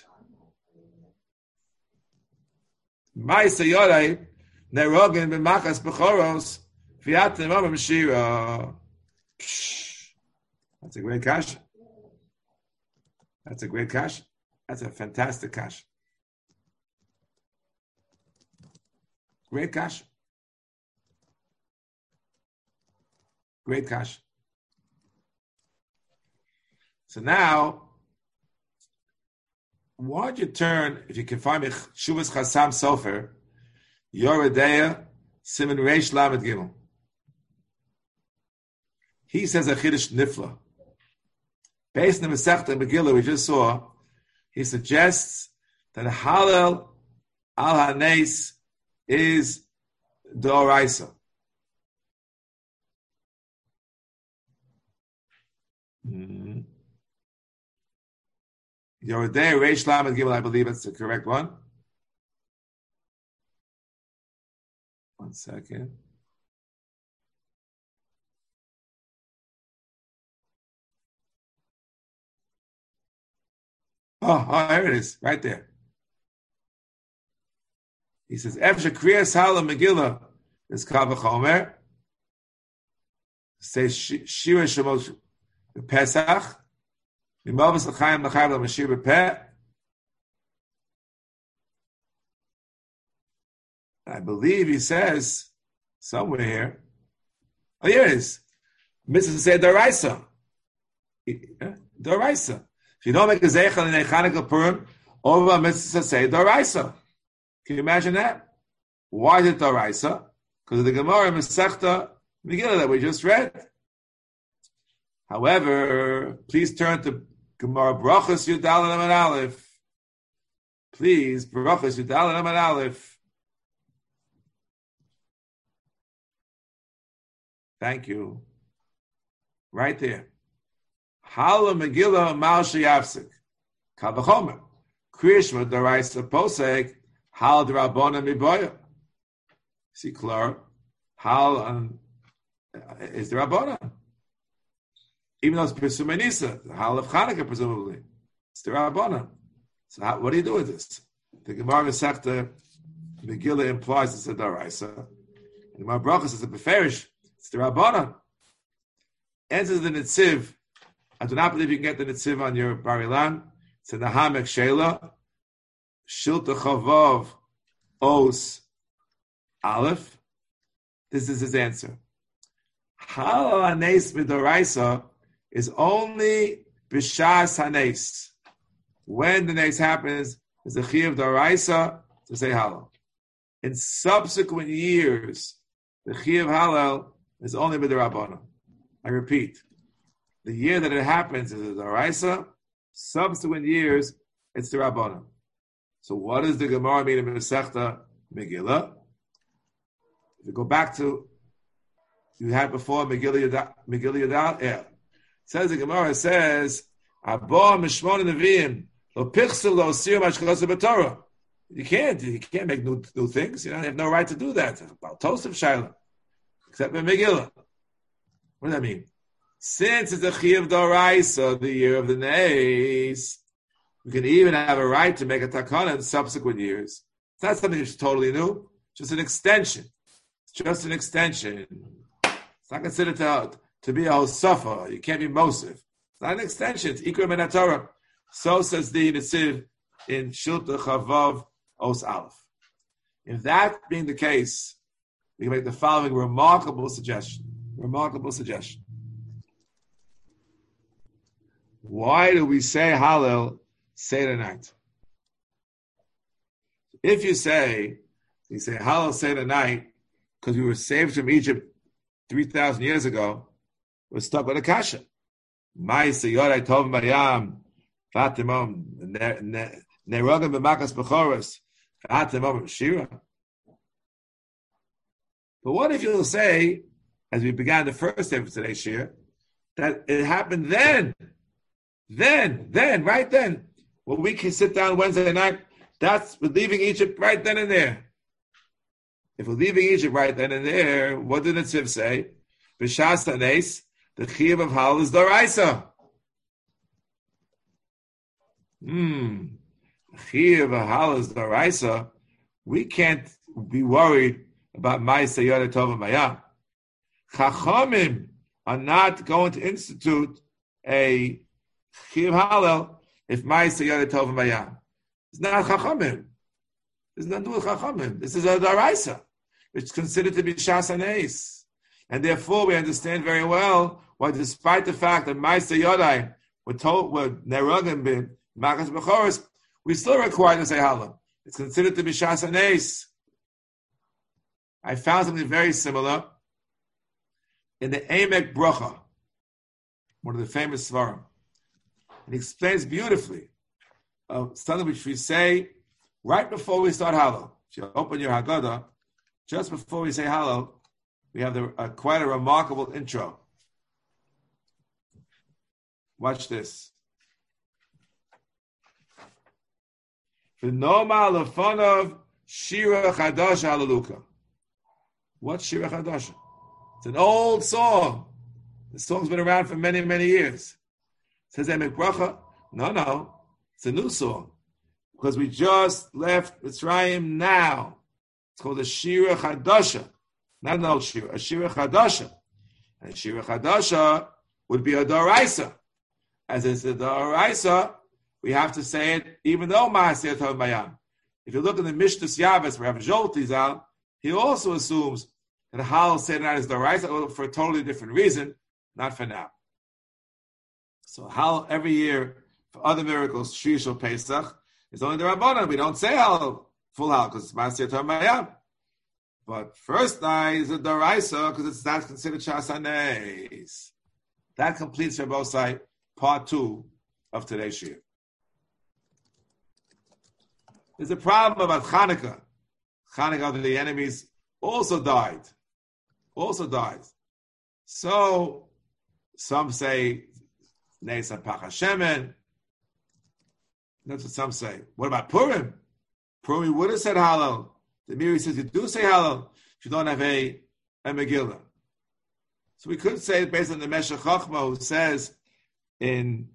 [SPEAKER 2] Ma'aseh Yodai nerogin b'machas b'choros v'yatem amar Meshira. That's a great kasha. That's a great kasha. That's a fantastic kasha. Great kasha. Great kasha. So now, why don't you turn, if you can find me, Shuvas Chassam Sofer, Yoredeya, Siman Reish Lamed Gimel. He says a Chiddush Nifla. Based on the Masechta Megillah we just saw, he suggests that Halal Al Hanes is Doraisa. Mm-hmm. Yoredei Reish Lamed Gimel, I believe that's the correct one. One second. Oh, oh, there it is, right there. He says, Efshe Kriyas Halal Megillah is Kal V'chomer. Say Shira Shemos Pesach. I believe he says somewhere here. Oh, here it is. Mitzvah say Doraisa. Doraisa. If you don't make a zeichel in a Chanukah Purim, over mitzvah say Doraisa. Can you imagine that? Why is it Doraisa? Because of the Gemara Masechta Megillah that we just read. However, please turn to Gemara Brachos Yud Daled Amud Aleph. Please, Brachos Yud Daled Amud Aleph. Thank you. Right there. Hala Megillah Mal Sheyafsik. Kal V'chomer. Kriyishma D'Oraisa Posek. Hal D'Rabbanan Miboya. See, Clara. Hal um, is D'Rabbanan. Even though it's Pesumei Nisa, the Hal of Chanukah, presumably. It's the Rabbanan. So how, what do you do with this? The Gemara Masechta Megillah implies it's a daraisa. And my brachas is a beferish. It's the Rabbanan. Answers the Nitziv. I do not believe you can get the Nitziv on your Barilan. It's in the Hamek Sheila. Shilta Chavav Os Aleph. This is his answer. Halal Hanes Midoraisa is only B'Shas Hanes. When the Nes happens, there's a Chiyuv Doraisa to say Halal. In subsequent years, the Chiyuv Halal is only B'Derabbanan. I repeat, the year that it happens is the Doraisa. Subsequent years, it's the Rabbanan. So what does the Gemara mean in Masechta Megillah? If you go back to, you had before Megillah Yadal, Megillah Yadal, yeah. It says the Gemara says, Abba Mishmon Nevi'im, Lo Pichsel Lo Sir Mashkalas B'Torah. You can't, you can't make new, new things. You don't have no right to do that. About Tosef Shaila, except in Megillah. What does that mean? Since it's a Chiyuv Doraisa, the year of the Nes, we can even have a right to make a takana in subsequent years. It's not something that's totally new, just an extension. It's just an extension. It's not considered to, to be a hosafa. You can't be mosif. It's not an extension. It's ikra min haTorah. So says the Nitziv in Shilta Chavav Os Aleph. If that being the case, we can make the following remarkable suggestion. Remarkable suggestion. Why do we say Hallel Seder night? If you say, you say Hallel Seder night because we were saved from Egypt three thousand years ago, we're stuck with a kasha. Ma'aseh Yorai Tov Bayam Fatimom Nerogim B'Makas B'Choros Fatimom Shira. But what if you'll say, as we began the first day of today's year, that it happened then? Then, then, right then, when we can sit down Wednesday night, that's we're leaving Egypt right then and there. If we're leaving Egypt right then and there, what did the Tziv say? B'Shas Hanes, the Chiyuv of Halal is Doraisa. Hmm. Chiyuv of Halal is Doraisa. We can't be worried about Ma'aseh Yorai Tov Mayam. Chachamim are not going to institute a Chiyuv Halal if Ma'aseh Yorai Tov Mayam. It's not Chachamim. It's not with Chachamim. This is a Doraisa, which is considered to be Shas Hanes. And therefore we understand very well why, despite the fact that Ma'aseh Yorai were told were Nerogim bin Makas B'Choros, we still require to say Halal. It's considered to be Shas Hanes. I found something very similar in the Emek Bracha, one of the famous Svarim. It explains beautifully uh, something which we say right before we start Halal. If you open your Haggadah, just before we say Halal, we have the, uh, quite a remarkable intro. Watch this. V'noma lefonov Shira Chadasha Halaluka. What's Shira Chadasha? It's an old song. The song's been around for many, many years. Says Emek Bracha, no, no, it's a new song. Because we just left Mitzrayim now. It's called a Shira Chadasha. Not an old Shira, a Shira Chadasha. And Shira Chadasha would be a Doraisa. As it's a Doraisa, we have to say it even though Ma'aseh Tov Mayam. If you look at the Mishtus Yavis, where Rav Zolti's out, he also assumes that Halal Seder night is Doraisa for a totally different reason, not for now. So Halal every year for other miracles, Shishol Pesach, is only the Rabbanan. We don't say Halal, full Halal, because it's Ma'aseh Tov Mayam. But first night is a Doraisa, because it's not considered Shas Hanes. That completes Rabbosai, part two of today's year. There's a problem about Chanukah. Chanukah, the enemies, also died. Also died. So, some say, Neisa Pach Hashemen. That's what some say. What about Purim? Purim would have said Halal. The Miri says you do say Halal if you don't have a, a Megillah. So we could say, based on the Meshech Chochmah, who says in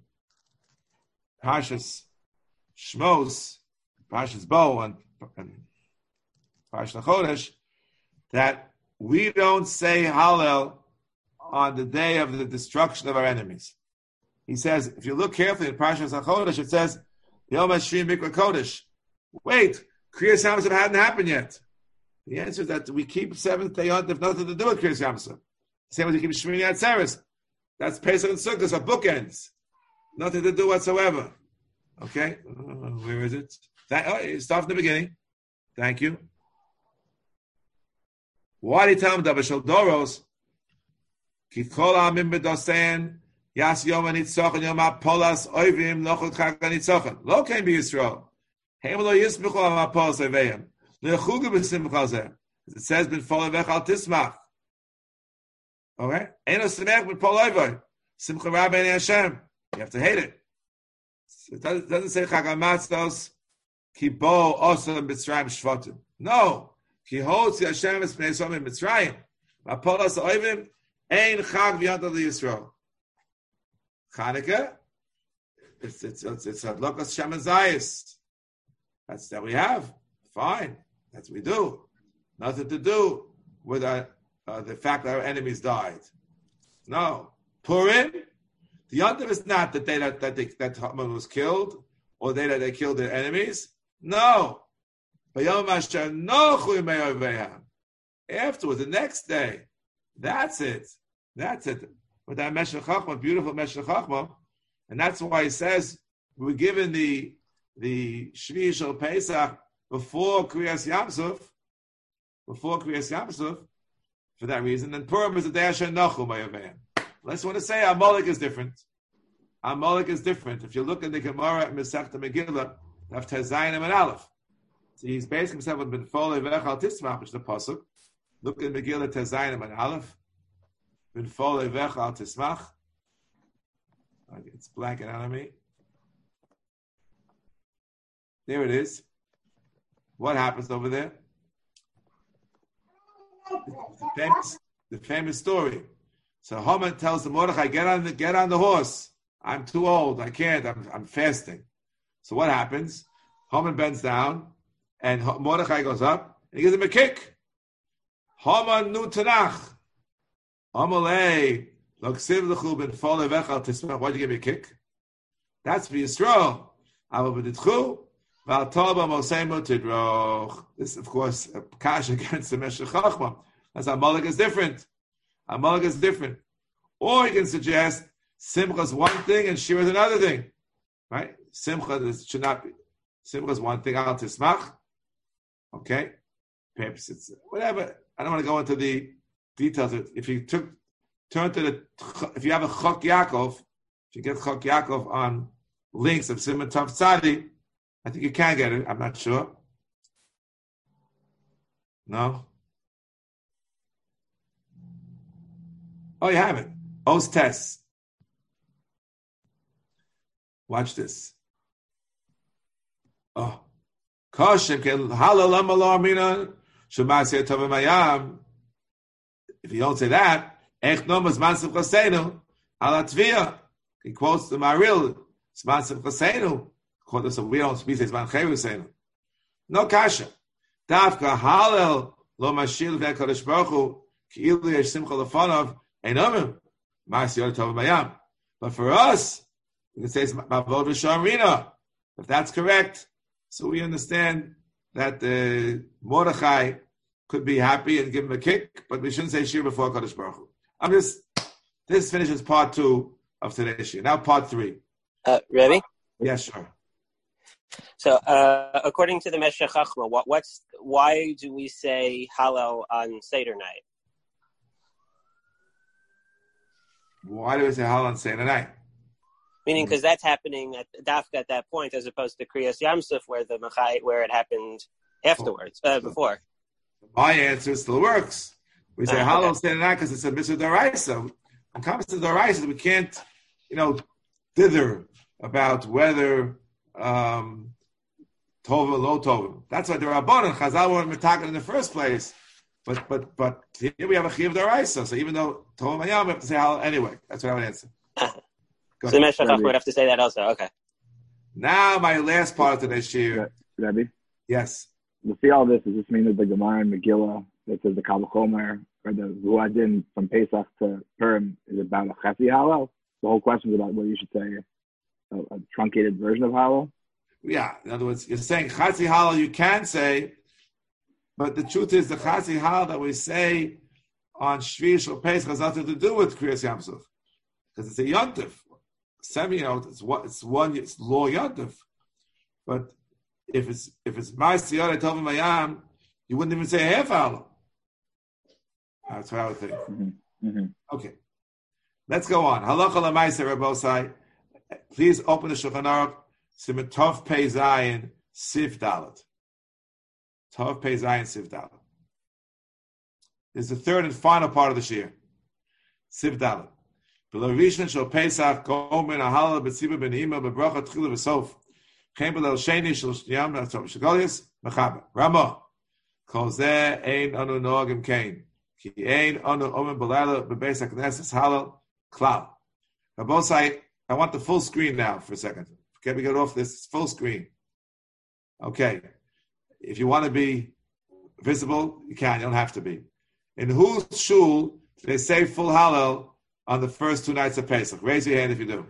[SPEAKER 2] Parshas Shmos, Parshas Bo, and, and Parashat Chodesh, that we don't say Hallel on the day of the destruction of our enemies. He says, if you look carefully in Parashat Chodesh, it says, Yom HaShvi Mikra Kodesh. Wait, Kriyas Yamsuf hadn't happened yet. The answer is that we keep seventh day on, there's nothing to do with Kriyas Yamsuf. Same as we keep Shmini Atzeres. That's Pesach and Sukkot, are bookends. Nothing to do whatsoever. Okay? Uh, where is it? That, oh, start from the beginning. Thank you. Why did he tell him Dabashal Doros? Kikol Amim Bedosen, Yas Yom Anitzochan, Yom Apolas, Oivim, Lochot Chag Anitzochan. Lo came be Yisrael. Heim lo Yismichu Am Apolas Oivim. Lechugu B'Simcha Zeh. It says, Ben Folavech Al Tismach. Okay? Eino Simech Ben Pol Oivoi. Simcha Rabbeinu Hashem. You have to hate it. It doesn't, doesn't say Chag HaMatzos, Ki Bo Osam Mitzrayim Shvatim. No. Ki holds the Hashem is Pnei Som in Mitzrayim. Apolas Oivim, Ein Chag V'yanta L'Yisrael. Chanukah, it's it's it's it's Hadlakas Shemazayis. That's that we have. Fine, that's what we do. Nothing to do with our, uh, the fact that our enemies died. No, Purim. The yontif is not the day that that, they, that Haman was killed, or the day that they killed their enemies. No. Afterwards, the next day, that's it. That's it. With that Meshech Chachma, beautiful Meshech Chachma, and that's why he says we were given the the Shvi Shel Pesach before Kriyas Yamsuf, before Kriyas Yamsuf, for that reason. And Purim is the day Asher Nochu Ma'Yavayim. Let's want to say Amalek is different. Amalek is different. If you look in the Gemara in Masechta Megillah, Daf Tezayin and Aleph. So he's basing himself on Ben Folei V'Echal Tismach, which is the pasuk. Look in Megillah Tezayin and Aleph. Ben Folei V'Echal Tismach. It's blanking out on me. There it is. What happens over there? The famous, the famous story. So Haman tells the Mordechai, get on the get on the horse. I'm too old. I can't. I'm I'm fasting. So what happens? Haman bends down, and Mordechai goes up, and he gives him a kick. Haman nu Tanach. Amalei loksiv l'chu ben folei v'echal tismach. Why'd you give me a kick? That's for Yisrael. Aval b'ditchu v'al toba mosemo tidroch. This, of course, a kash against the Meshech Chachma. That's Amalek is different. Amalek is different. Or you can suggest Simcha is one thing and Shira is another thing. Right? Simcha is, should not be. Simcha is one thing. Al Tismach. Okay? Perhaps it's whatever. I don't want to go into the details. If you took, turn to the, if you have a Chok Yaakov, if you get Chok Yaakov on links of Simon Tav Tzadi, I think you can get it. I'm not sure. No? Oh, you have it. Os Tes. Watch this. Oh. If you don't say that, he quotes the Maril, so we don't we say no kasha. Dafka halel lo mashil ve'kadosh baruch hu ki'ilu yesh simcha lefanov einomim mas yod tov mayam. But for us, we can say it's mavod v'shamrina. If that's correct, so we understand that uh, Mordechai could be happy and give him a kick, but we shouldn't say shir before Kadosh Baruch Hu. I'm just, this finishes part two of today's shir. Now part three.
[SPEAKER 3] Uh, Rebbe?
[SPEAKER 2] Yes, sure.
[SPEAKER 3] So, uh, according to the Meshech Chachma, what, what's why do we say Hallel on Seder night?
[SPEAKER 2] Why do we say Hallel on Seder night?
[SPEAKER 3] Meaning, because that's happening at Dafka at that point, as opposed to Kriyas Yamsuf, where the Machai, where it happened afterwards, uh, before.
[SPEAKER 2] My answer still works. We say
[SPEAKER 3] uh,
[SPEAKER 2] Hallel
[SPEAKER 3] okay.
[SPEAKER 2] Seder night because it's a mitzvah d'oraisa. When it comes to d'oraisa, we can't, you know, dither about whether um, tova or lo tova. That's why the Rabbanan Chazal weren't talking in the first place. But but but here we have a chiyuv d'oraisa. So even though tova mayam, we have to say Hallel anyway. That's what I would answer.
[SPEAKER 3] So the Meshech Chachma would have to say that also. Okay.
[SPEAKER 2] Now my last part of today's shir.
[SPEAKER 5] Rabbi?
[SPEAKER 2] Yes.
[SPEAKER 5] to see all this, does this mean that the Gemara and Megillah that says the Kal Chomer or the Zuadin from Pesach to Purim is about a Chesi Halal? The whole question is about what you should say, a, a truncated version of Halal?
[SPEAKER 2] Yeah, in other words, you're saying Chesi Halal you can say, but the truth is the Chesi Halal that we say on Shvi Shal Pesach has nothing to do with Kriyas Yam Suf, because it's a Yontif. Semi, you know, it's one, it's one, it's law Yontif. But if it's if it's my Siyara Tovim Mayam, you wouldn't even say half Halal. That's what I would think.
[SPEAKER 5] Mm-hmm. Mm-hmm.
[SPEAKER 2] Okay, let's go on. Halacha Lamaisa Rabosai. Please open the Shulchan Aruch. Siman Tov Pei Zayin Sif Dalet. Tov Pei Zayin Sif Dalet. This is the third and final part of the Shir. Sif Dalet. Below Rishon Shal Pesach Gomen Ahalal B'Tziba Ben Ima B'Bracha Tchila V'Sof. Chem Below Sheni Shal Shniyam Natzom Shagolius Mechaba. Rama. Kol Zeh Ein Anu Noagim Kain. Ki Ein Anu Omen B'Layla B'Beis HaKnesses Halal Klal. Rabosai, I want the full screen now for a second. Can we get off this full screen? Okay. If you want to be visible, you can. You don't have to be. In whose shul do they say full Hallel on the first two nights of Pesach? Raise your hand if you do.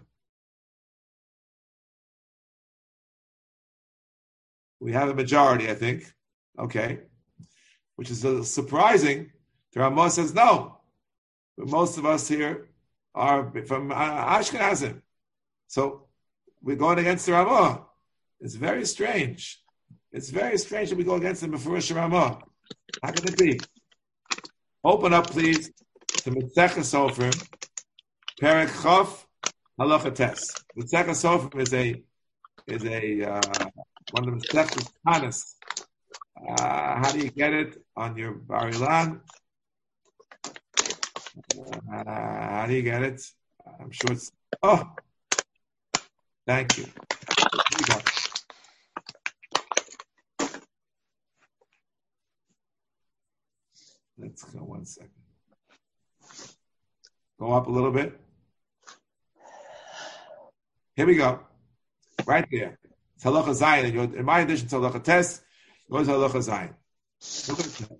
[SPEAKER 2] We have a majority, I think. Okay. Which is uh, surprising. The Ramah says no. But most of us here are from uh, Ashkenazim. So we're going against the Ramah. It's very strange. It's very strange that we go against the Mefurish Ramah. How can it be? Open up, please, to Mitzvah Sofrim, Perek Chof, Halacha Tes. Mitzvah Sofrim is a is a uh, one of the Mitzvah Tanis. Uh, how do you get it on your Bar Ilan? Uh, how do you get it? I'm sure it's oh. Thank you. Here we go. Let's go one second. Go up a little bit. Here we go. Right there. It's Halacha Zayin. In my edition, it's Halacha Tes. Go to Halacha Zayin. Look at it.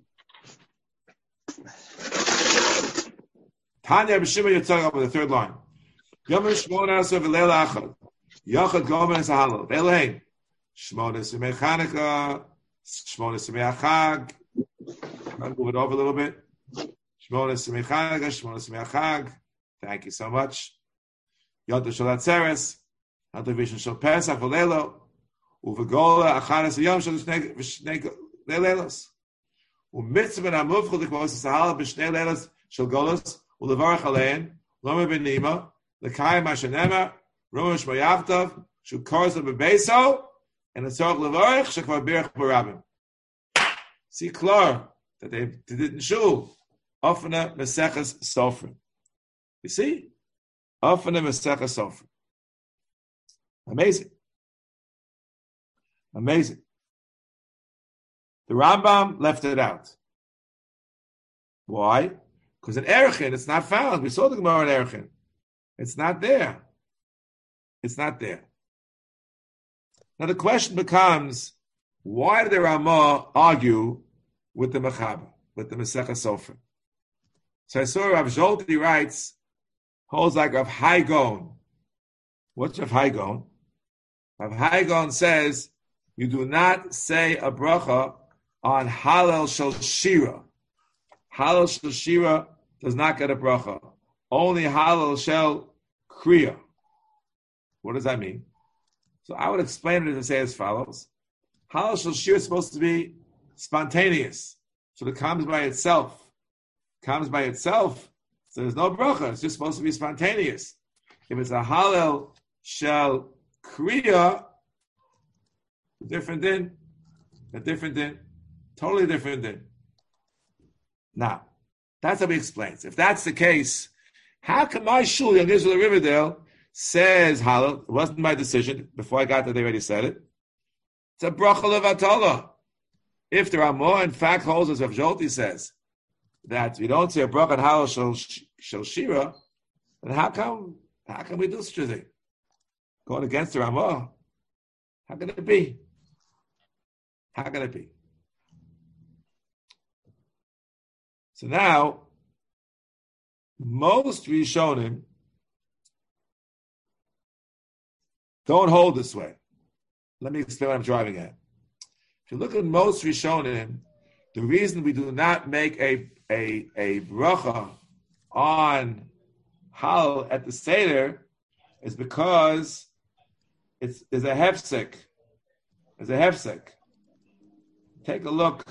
[SPEAKER 2] Tanya B'Shima Yitzhak up with the third line. Yom Shmona Asar V'Leila Achad. Yachad Gomen Es Halal. V'Elein. Shmona Simei Chanukah. Shmona Simei Achag. I'll move it over a little bit. Shmona Simei Chanukah. Shmona Simei Achag. Thank you so much. Yom Shalat Seres. Yom Vishen Shal Pesach V'Leilo. Uvegola Achanes Yom Shal V'Shnei Leilos. U'mitzvah Amuvchul D'Kvos Es Halal B'Shnei Leilos Shal Golos. U'Levarach Alein. Loma B'Nima. L'Kayim Hashanema. Rosh Mayavtov, Shukarza Bebeso, and it's all Levarich, Shekvar Birch Barabim. See, Klar, that they did it in Shul. Ofna Meseches Sofrim. You see? Ofna Meseches Sofrim. Amazing. Amazing. The Rambam left it out. Why? Because in Erechin, it's not found. We saw the Gemara in Erechin. It's not there. It's not there. Now the question becomes, why did the Ramah argue with the Mechaber, with the Masechah Sofrim? So I saw Rav Zolti writes, holds like Rav Haigon. What's Rav Haigon? Rav Haigon says, you do not say a bracha on Halal Shel Shira. Halal Shel Shira does not get a bracha. Only Halal Shel Kriya. What does that mean? So I would explain it and say as follows. Halal Shel Shira is supposed to be spontaneous. So it comes by itself. Comes by itself. So there's no bracha. It's just supposed to be spontaneous. If it's a Halal Shel Kriya, a different din. A different din. Totally different din. Now, that's how he explains. If that's the case, how come my shul, Young Israel Riverdale, says halal? It wasn't my decision. Before I got there, they already said it. It's a bracha levatala. If there are more, in fact, holds as Rav Zolti says that we don't say a bracha on halal shel, shel shira, then how come? How can we do such a thing? Going against the Ramah? How can it be? How can it be? So now, most Rishonim don't hold this way. Let me explain what I'm driving at. If you look at most Rishonim, the reason we do not make a a, a bracha on Hal at the Seder is because it's there's a hefsek. There's a hefsek. Take a look.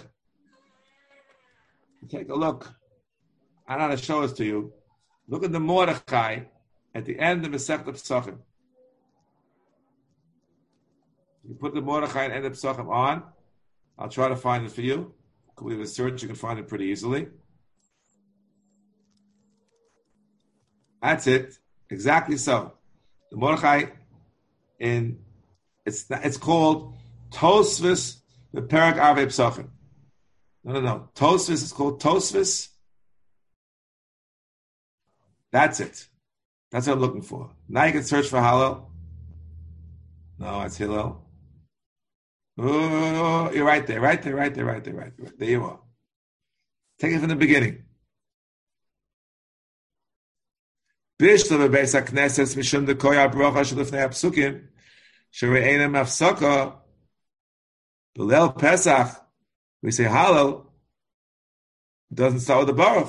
[SPEAKER 2] Take a look. I don't know how to show this to you. Look at the Mordechai at the end of Masechet Pesachim. You put the Mordechai and end of Pesachim on. I'll try to find it for you. With a search, you can find it pretty easily. That's it. Exactly so. The Mordechai in it's it's called Tosfos the Perek Arvei Pesachim. No, no, no. Tosfos is called Tosfos. That's it. That's what I'm looking for. Now you can search for Hallel. No, it's Hillel. Oh, you're right there, right there, right there, right there, right there. There you are. Take it from the beginning. Bishla bebeis hakneses mishum dekoya bracha shelifnei hapsukim shere'ena mafsaka b'leil Pesach. We say Hallel. It doesn't start with the Baruch.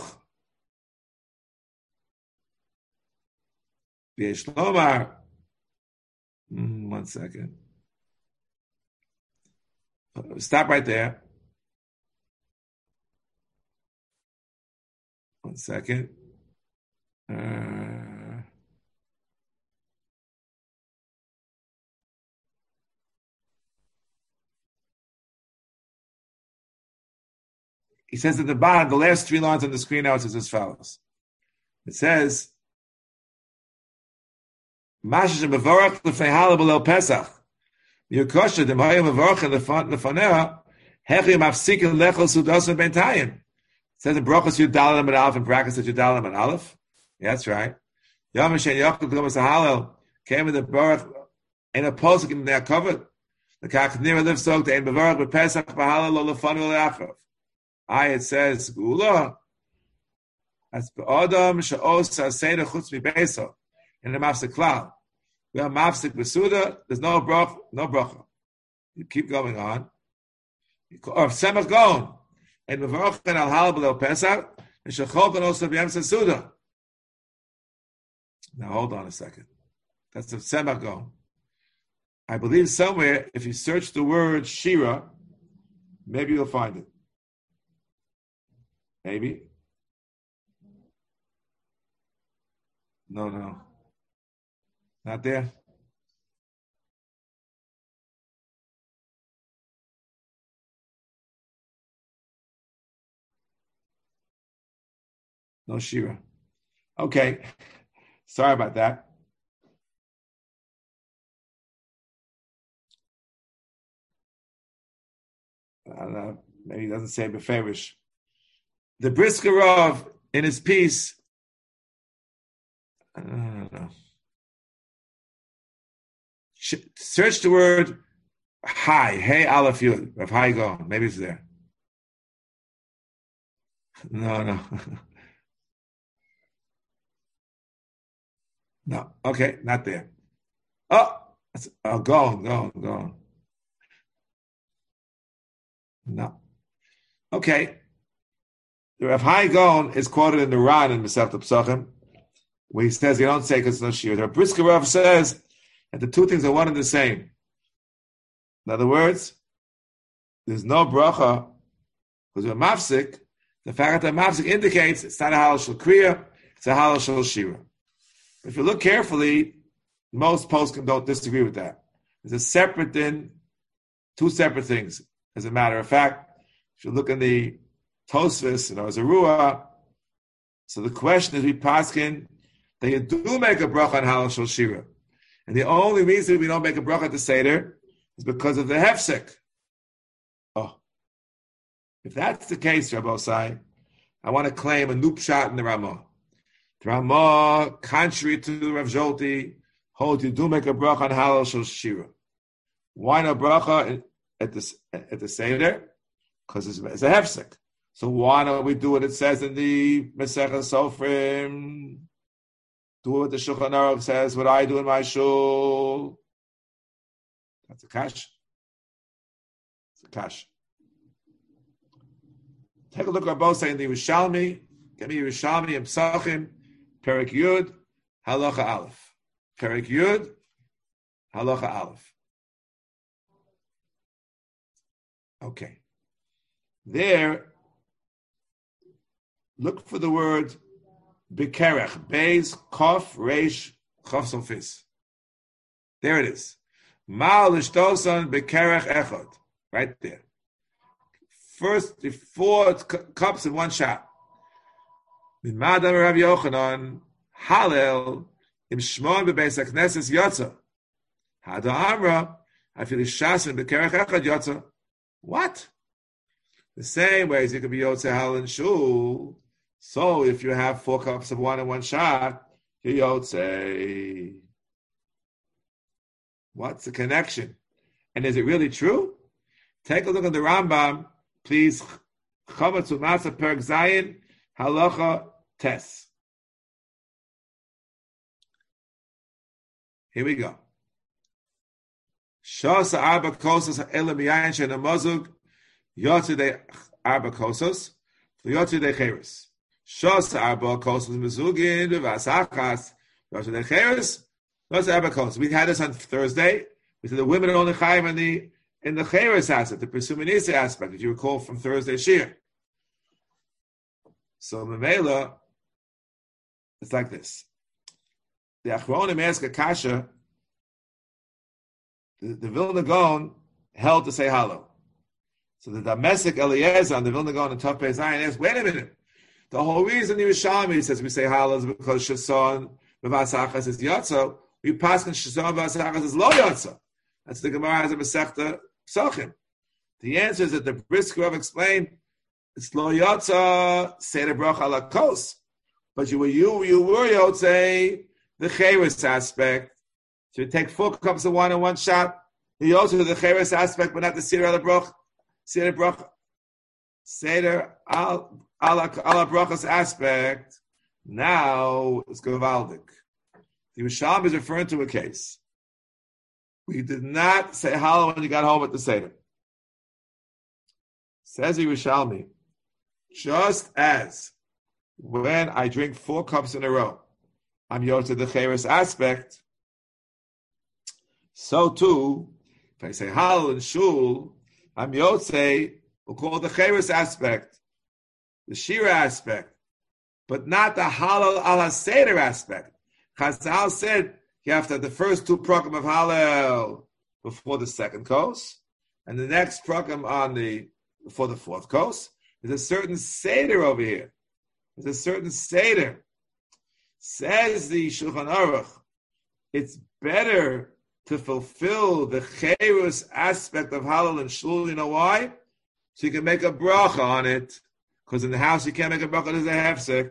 [SPEAKER 2] B'yesh lomar. Mm, one second. Stop right there. One second. Uh, he says at the bottom, the last three lines on the screen now, it says as follows. It says, Mashiach mevorach l'fnei Hallel b'leil Pesach. Yekosha dem hayim mevorach lefanea hechim mafsikin lechol sudasim bentayim. It says in brachos Yudalim and Aleph in brackets that Yudalim and Aleph. Yeah, that's right. Yom Hashem Yaakov Gdomas Hallel came in the Baruch in a posuk in their covered. The Kach Nira lives so to ein mevorach b'Pesach b'Hallel lo lefanu le'achov. I it says Gula. As b'Adam she'os ha'seder chutz mi'beso in the mafsek klal. We have mafsek b'suda. There's no brach, no bracha. You keep going on. Or semach gon and mevorach and al Hallel b'leil Pesach and shechol can also be emsa suda. Now hold on a second. That's a semach gon. I believe somewhere if you search the word shira, maybe you'll find it. Maybe. No, no. Not there? No Shira. Okay. Sorry about that. I don't know. Maybe he doesn't say beferish. The Brisker Rav in his piece, I don't know. Search the word Hai, Hey Aleph Yud, of Hai Gon. Maybe it's there. No, no. No, okay, not there. Oh, oh Gon, Gon, Gon. No. Okay. The Rav Hai Gon is quoted in the Ran in Masechet Pesachim, where he says you don't say because it's no shir. The Brisker Rav says that the two things are one and the same. In other words, there's no bracha because we're mafsik. The fact that mafsik indicates it's not a halal shel kriya, it's a halal shel shira. If you look carefully, most poskim don't disagree with that. It's a separate thing, two separate things. As a matter of fact, if you look in the Tosfos and Azarua, so the question is we paskin that you do make a bracha on halal shel shira. And the only reason we don't make a bracha to Seder is because of the hefsek. Oh. If that's the case, Rabbi Osai, I want to claim a new pshat in the Ramah. The Ramah, contrary to Rav Zolti, holds you do make a bracha on halal shel shira. Why no bracha at the, at the Seder? Because it's, it's a hefsek. So why don't we do what it says in the Masechah Sofrim? Do what the Shulchan Aruch says, what I do in my shul. That's a kash. It's a kash. Take a look at both saying the Yerushalmi. Give me Yerushalmi and Psachim. Perek Yud, Halacha Aleph. Perek Yud, Halacha Aleph. Okay. There, look for the word Bekerech. Beis, Kof, Reish, Chof, Sofis. There it is. Mal Ishtosan Bekerech Echad. Right there. First, the four cups in one shot. Min Madam Rav Yochanan, Halel, Im Shmon Bebeis HaKnesses Yotza. Hada Amra, Afil Shasin Bekerech Echad Yotza. What? The same way as you could be Yotze Halel and Shul. So if you have four cups of wine in one shot, you're Yotze. What's the connection? And is it really true? Take a look at the Rambam, please. Chametz u'matzah perek zayin halacha tes. Here we go. Shas arba kosos elam yayin shena mazug yotze de arba kosos yotze de cheres. Shas arba kosos mezugin v'asachas yotze de cheres yotze arba kosos. We had this on Thursday. We said the women are only chayim in the in the cheres aspect, the presuminisa aspect, if you recall from Thursday shir. So Mamela, it's like this. The Achronim ask a kasha. The, the Vilna Gaon held to say hallow. So the domestic Eliezer on the Vilna Gaon and Tov Pei Zayin asked, wait a minute. The whole reason the Yerushalmi says we say hallow is because Shason B'vasachas is Yotzo. We pass on Shason B'vasachas is Lo Yotzo. That's the Gemara has a Masechta Psachim. The answer is that the Brisker Rav explained it's Lo Yotzo Seder Bracha Ala Kos. But you were you you were Yotze the Cheres aspect. So you take four cups of wine in one shot. You also do the Cheres aspect, but not the Seder Ala Bracha. Seder Bracha. Seder Ala Brachas aspect. Now it's Gavaldik. The Yerushalmi is referring to a case. We did not say hallow when you got home at the Seder. Says the Yerushalmi, just as when I drink four cups in a row, I'm yotze the cheres aspect, so too, if I say halal and shul, I'm yotze, we'll call it the cheres aspect, the shira aspect, but not the halal ala seder aspect. Chazal said you have to have the first two program of halal before the second course, and the next program on the before the fourth course. There's a certain seder over here. There's a certain seder. Says the Shulchan Aruch, it's better to fulfill the cherus aspect of halal and shul. You know why? So you can make a bracha on it. Because in the house you can't make a bracha, there's a hefsek.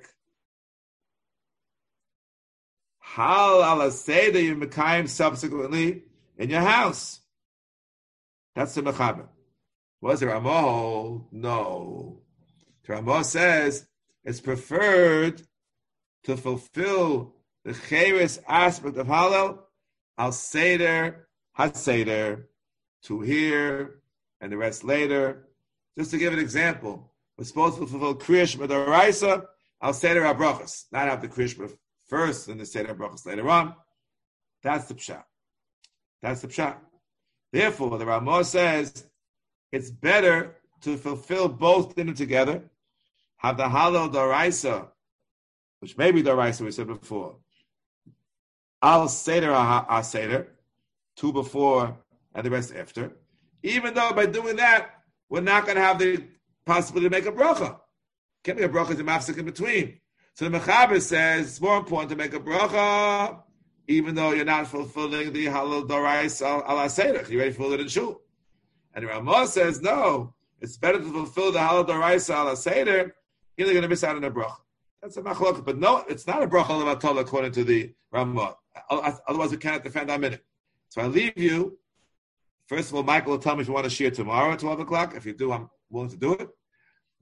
[SPEAKER 2] Halal ala seder you mekayim subsequently in your house. That's the mechaber. Was there Ramah? No. The Ramah says it's preferred to fulfill the cheres aspect of halal al seder haseder, to here and the rest later. Just to give an example, we're supposed to fulfill kriyash midaraisa al seder habrachas, not have the kriyash first and the seder habrachas later on. That's the pshat. That's the pshat. Therefore, the Ramah says it's better to fulfill both things together. Have the halal daraisa, which may be daraisa we said before. Al seder al seder, two before and the rest after. Even though by doing that, we're not going to have the possibility to make a bracha. Can't make a bracha to mafsik in between. So the Mechaber says it's more important to make a bracha, even though you're not fulfilling the halal daraisa al seder. You already fulfilled it in shul. And Ramah says, no, it's better to fulfill the halal daraisa al seder, you're going to miss out on a bracha. That's a machlok. But no, it's not a bracha al according to the Ramah. Otherwise, we cannot defend our minute. So I leave you. First of all, Michael will tell me if you want to share tomorrow at twelve o'clock. If you do, I'm willing to do it.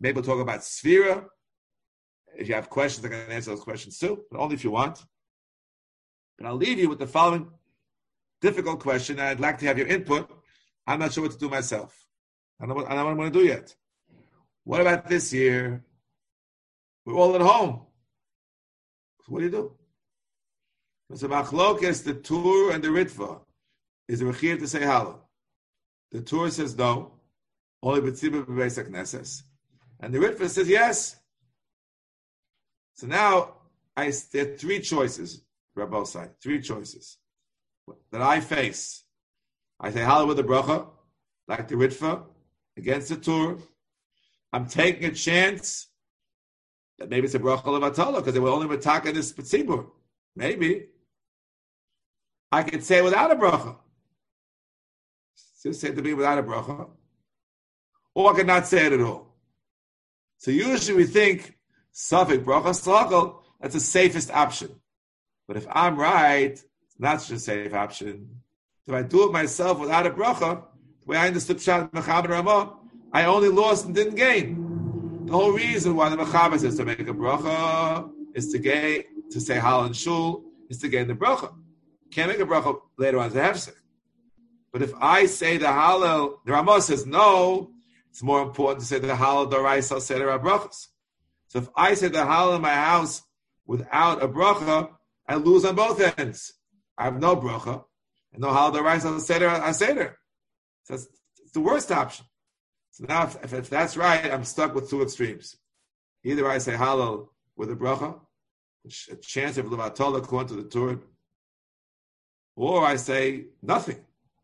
[SPEAKER 2] Maybe we'll talk about Sphira. If you have questions, I can answer those questions too, but only if you want. But I'll leave you with the following difficult question. I'd like to have your input. I'm not sure what to do myself. I don't know what, I don't know what I'm going to do yet. What about this year? We're all at home. So what do you do? So machlokes, the Tur and the Ritva, is a rechir to say halal. The Tur says no, only b'tzibur b'beis HaKnesses. And the Ritva says yes. So now, I, there are three choices, Rabbi side, three choices that I face. I say halal with the bracha, like the Ritva, against the Tur. I'm taking a chance that maybe it's a bracha levatala because they were only mataka this b'tzibur. Maybe. I could say without a bracha. Just say to be without a bracha. Or I could not say it at all. So usually we think, Safek bracha slakal, that's the safest option. But if I'm right, it's not such a safe option. If I do it myself without a bracha, the way I understood Pshat Mechaber Ramah, I only lost and didn't gain. The whole reason why the Mechaber says to make a bracha is to gain, to say halal and shul, is to gain the bracha. Can't make a bracha later on as a hefsek. But if I say the halal, the Ramah says no, it's more important to say the halal d'oraisa seder brachas. So if I say the halal in my house without a bracha, I lose on both ends. I have no bracha and no halal d'oraisa seder seder. So that's it's the worst option. So now, if, if, if that's right, I'm stuck with two extremes. Either I say halal with a bracha, a chance of levatol according to the Torah, or I say nothing.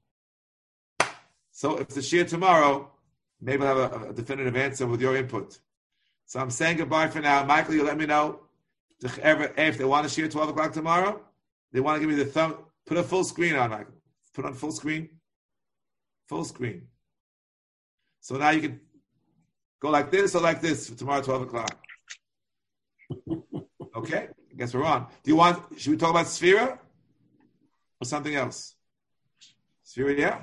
[SPEAKER 2] So if the shir tomorrow, maybe I'll have a, a definitive answer with your input. So I'm saying goodbye for now. Michael, you let me know if they want to shir twelve o'clock tomorrow. They want to give me the thumb. Put a full screen on, Michael. Put on full screen. Full screen. So now you can go like this or like this for tomorrow, twelve o'clock. Okay? I guess we're on. Do you want, should we talk about Sphira or something else? Sphira, yeah?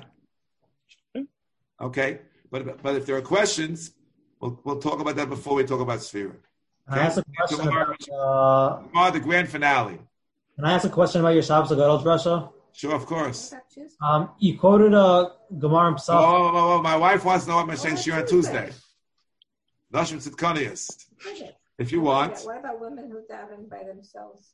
[SPEAKER 2] Okay. But but if there are questions, we'll we'll talk about that before we talk about Sphira. Okay?
[SPEAKER 6] Can I ask a question
[SPEAKER 2] tomorrow,
[SPEAKER 6] about, uh,
[SPEAKER 2] tomorrow, the grand finale.
[SPEAKER 6] Can I ask a question about your Shabbos Gadol drasha?
[SPEAKER 2] Sure, of course.
[SPEAKER 6] Um, you quoted a Gemara in Pesach.
[SPEAKER 2] Oh, oh, oh, oh, my wife wants to know what I'm saying shir on Tuesday. Nashim Tzidkonius. If you want.
[SPEAKER 1] What about women who daven by themselves?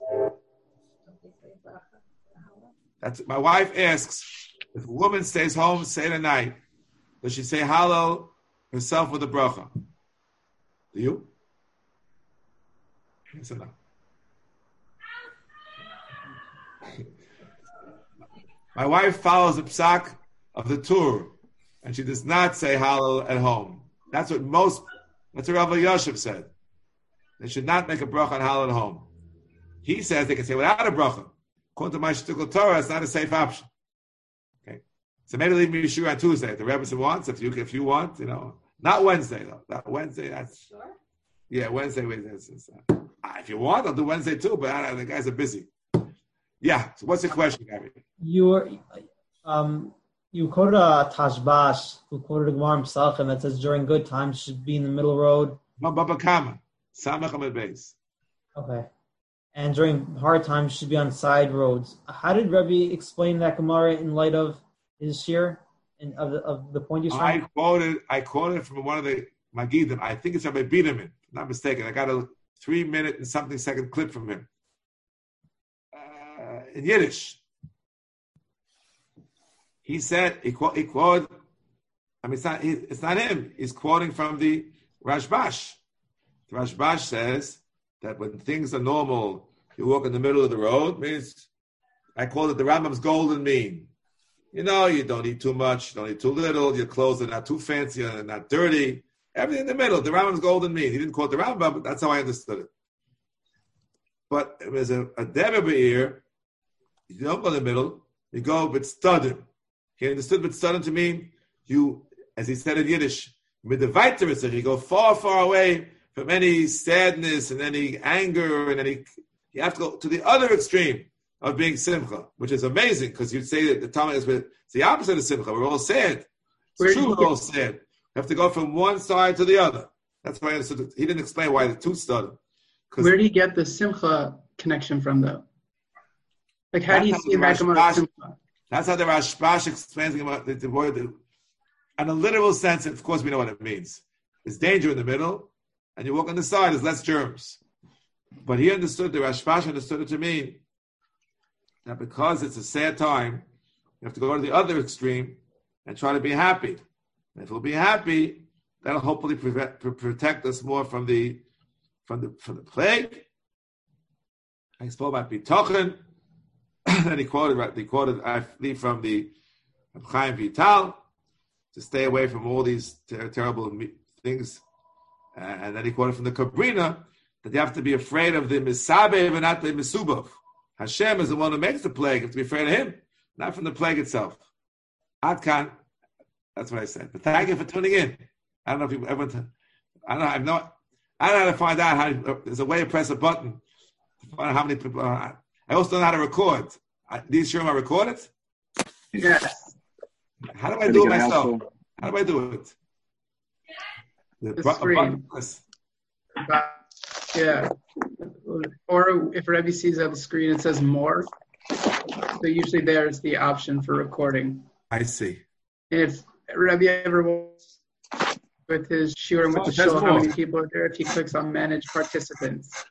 [SPEAKER 2] That's my wife asks if a woman stays home, say the night, does she say halal herself with a bracha? Do you? Yes or no? My wife follows the psak of the Tur, and she does not say halal at home. That's what most, that's what Rav Yosef said. They should not make a bracha on halal at home. He says they can say without a bracha. According to my shtickle Torah, it's not a safe option. Okay, so maybe leave me sure on Tuesday if the Rebbe wants. If you if you want, you know, not Wednesday though. Not Wednesday. That's
[SPEAKER 1] Sure.
[SPEAKER 2] Yeah, Wednesday. Wednesday. Uh, if you want, I'll do Wednesday too. But I, the guys are busy. Yeah. So what's the question, Gary?
[SPEAKER 6] You were, um, you quoted a Tashbash who quoted a Gemara in Pesachim that says during good times should be in the middle road.
[SPEAKER 2] Baba Kama, Samach Amid Beis.
[SPEAKER 6] Okay. And during hard times should be on side roads. How did Rebbe explain that Gemara in light of his shir and of the, of the point he's trying?
[SPEAKER 2] I quoted. I quoted from one of the Magidim. I think it's Rabbi Biederman. Not mistaken. I got a three minute and something second clip from him uh, in Yiddish. He said he, quote, he quoted. I mean, it's not. He, it's not him. He's quoting from the Rashbash. The Rashbash says that when things are normal, you walk in the middle of the road. Means I call it the Rambam's golden mean. You know, you don't eat too much, you don't eat too little. Your clothes are not too fancy and not dirty. Everything in the middle. The Rambam's golden mean. He didn't quote the Rambam, but that's how I understood it. But it was a, a Deber Be'er. You don't go in the middle. You go b'tzadim. He understood b'tzadim to mean you, as he said in Yiddish, midavaiteritzach. You go far, far away from any sadness and any anger and any. You have to go to the other extreme of being simcha, which is amazing because you'd say that the Talmud is it's the opposite of simcha. We're all sad. It's
[SPEAKER 4] Where
[SPEAKER 2] true, we're all sad. You have to go from one side to the other. That's why I understood. He didn't explain why the two stood.
[SPEAKER 4] Where do you get the Simcha connection from, though? Like, how do you see that Gemara Simcha?
[SPEAKER 2] That's how the Rashbash explains the, the word. In a literal sense, of course, we know what it means. There's danger in the middle, and you walk on the side, there's less germs. But he understood, the Rashbash understood it to mean that because it's a sad time, you have to go to the other extreme and try to be happy. And if we'll be happy, that'll hopefully prevent, protect us more from the from the from the plague. I spoke about Bitochen, and he quoted he quoted I believe from the Chaim Vital to stay away from all these ter- terrible things, uh, and then he quoted from the Kabrina that you have to be afraid of the Misabev and not the Misubov. Hashem is the one who makes the plague. You have to be afraid of him, not from the plague itself. Adkan, that's what I said. But thank you for tuning in. I don't know if you ever. I don't know. I've no. I don't know how to find out how. To, there's a way to press a button to find out how many people. Uh, I also don't know how to record. I, these sure I record it.
[SPEAKER 4] Yes.
[SPEAKER 2] How do I do it myself? How do I do it? The,
[SPEAKER 4] The
[SPEAKER 2] bu- a
[SPEAKER 4] screen.
[SPEAKER 2] button.
[SPEAKER 4] But, yeah. Or if Rebbe sees on the screen, it says more. So usually there's the option for recording.
[SPEAKER 2] I see.
[SPEAKER 4] And if Rebbe ever wants with his shiur with
[SPEAKER 2] Oh,
[SPEAKER 4] the
[SPEAKER 2] it says
[SPEAKER 4] show how
[SPEAKER 2] more.
[SPEAKER 4] many people are there, if he clicks on manage participants.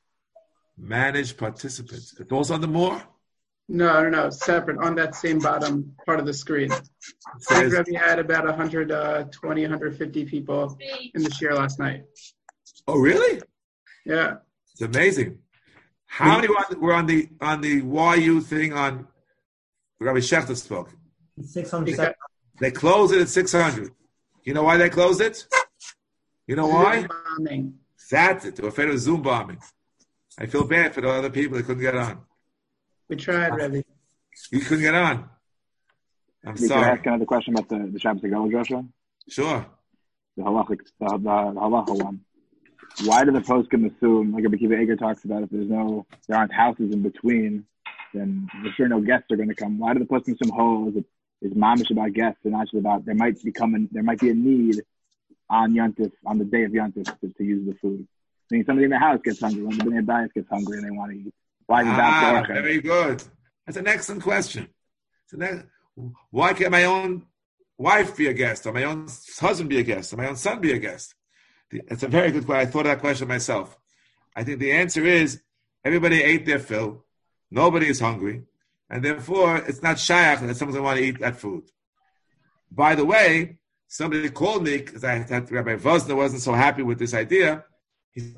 [SPEAKER 2] Manage participants. It goes on the more.
[SPEAKER 4] No, no, no, separate on that same bottom part of the screen.
[SPEAKER 2] It
[SPEAKER 4] I think
[SPEAKER 2] says,
[SPEAKER 4] Rebbe had about one hundred twenty, one hundred fifty people in the shiur last night.
[SPEAKER 2] oh, really?
[SPEAKER 4] Yeah.
[SPEAKER 2] It's amazing. How many were on the, were on the on the Y U thing on Rabbi Schechter spoke?
[SPEAKER 6] Six hundred.
[SPEAKER 4] Because-
[SPEAKER 2] They closed it at six hundred. You know why they closed it? You know why?
[SPEAKER 4] Bombing.
[SPEAKER 2] That's it. They were afraid of Zoom bombing. I feel bad for the other people that couldn't get on.
[SPEAKER 4] We tried, Rebbe.
[SPEAKER 2] You couldn't get on. I'm
[SPEAKER 5] You can
[SPEAKER 2] sorry.
[SPEAKER 5] ask another question about the, the Shabbos Hagolah, Joshua?
[SPEAKER 2] Sure.
[SPEAKER 5] The halachic, the, the, the halacha one. Why do the poskim assume, like Rabbi Akiva Eger talks about, if there's no, there aren't houses in between, then for sure no guests are going to come. Why do the poskim assume whole is, is mamish about guests and not just about there might become a, there might be a need on Yontif, on the day of Yontif to, to use the food. I mean, somebody in the house gets hungry, when the Bnei Bayis gets hungry and they want to eat. Why is
[SPEAKER 2] Ah,
[SPEAKER 5] that the
[SPEAKER 2] very good. That's an excellent question. It's an ex- Why can't my own wife be a guest, or my own husband be a guest, or my own son be a guest? It's a very good question. I thought of that question myself. I think the answer is everybody ate their fill, nobody is hungry, and therefore it's not shayach that someone's going to want to eat that food. By the way, somebody called me because I thought Rabbi Vosner wasn't so happy with this idea. He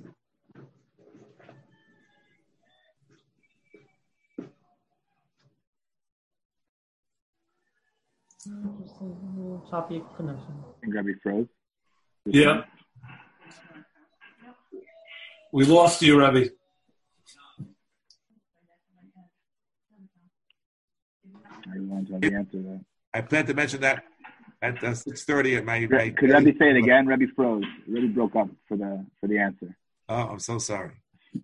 [SPEAKER 6] Choppy connection.
[SPEAKER 5] And Rabbi froze.
[SPEAKER 7] Yeah. We lost you, Rebbe.
[SPEAKER 5] I want to have the answer to that.
[SPEAKER 2] I plan to mention that at uh, six thirty at my. my
[SPEAKER 5] Could Rebbe say it again? Rebbe froze. Rebbe broke up for the for the answer.
[SPEAKER 2] Oh, I'm so sorry.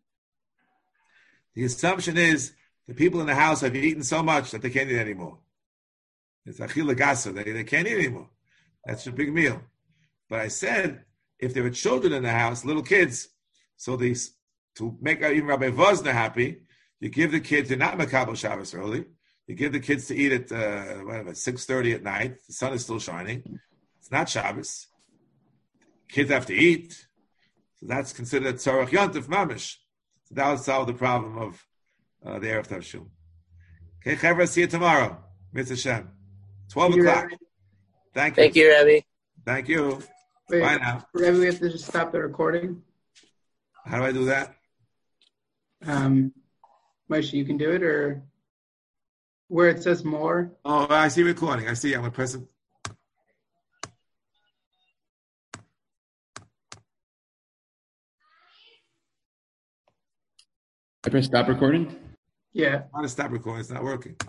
[SPEAKER 2] The assumption is the people in the house have eaten so much that they can't eat anymore. It's achila gasa. They, they can't eat anymore. That's a big meal. But I said, if there are children in the house, little kids, so these to make even Rabbi Vosner happy, you give the kids, you're not Makabel Shabbos early, you give the kids to eat at uh, whatever, six thirty at night. The sun is still shining. It's not Shabbos. Kids have to eat. So that's considered Tzarech Yontif Mamish. So that would solve the problem of uh, the Erev Tavshul. Okay, Chevra, see you tomorrow. Mitzvah Shem. twelve
[SPEAKER 4] You
[SPEAKER 2] o'clock.
[SPEAKER 4] Rebbe.
[SPEAKER 2] Thank you.
[SPEAKER 3] Thank you, Rebbe.
[SPEAKER 2] Thank you.
[SPEAKER 4] Wait,
[SPEAKER 2] Bye now.
[SPEAKER 4] Rebbe, we have to just stop the recording.
[SPEAKER 2] How do I do that?
[SPEAKER 4] Um, Moshe, you can do it, or where it says more.
[SPEAKER 2] Oh, I see recording. I see. I'm going to press it.
[SPEAKER 8] I press stop recording.
[SPEAKER 4] Yeah.
[SPEAKER 2] I want to stop recording. It's not working.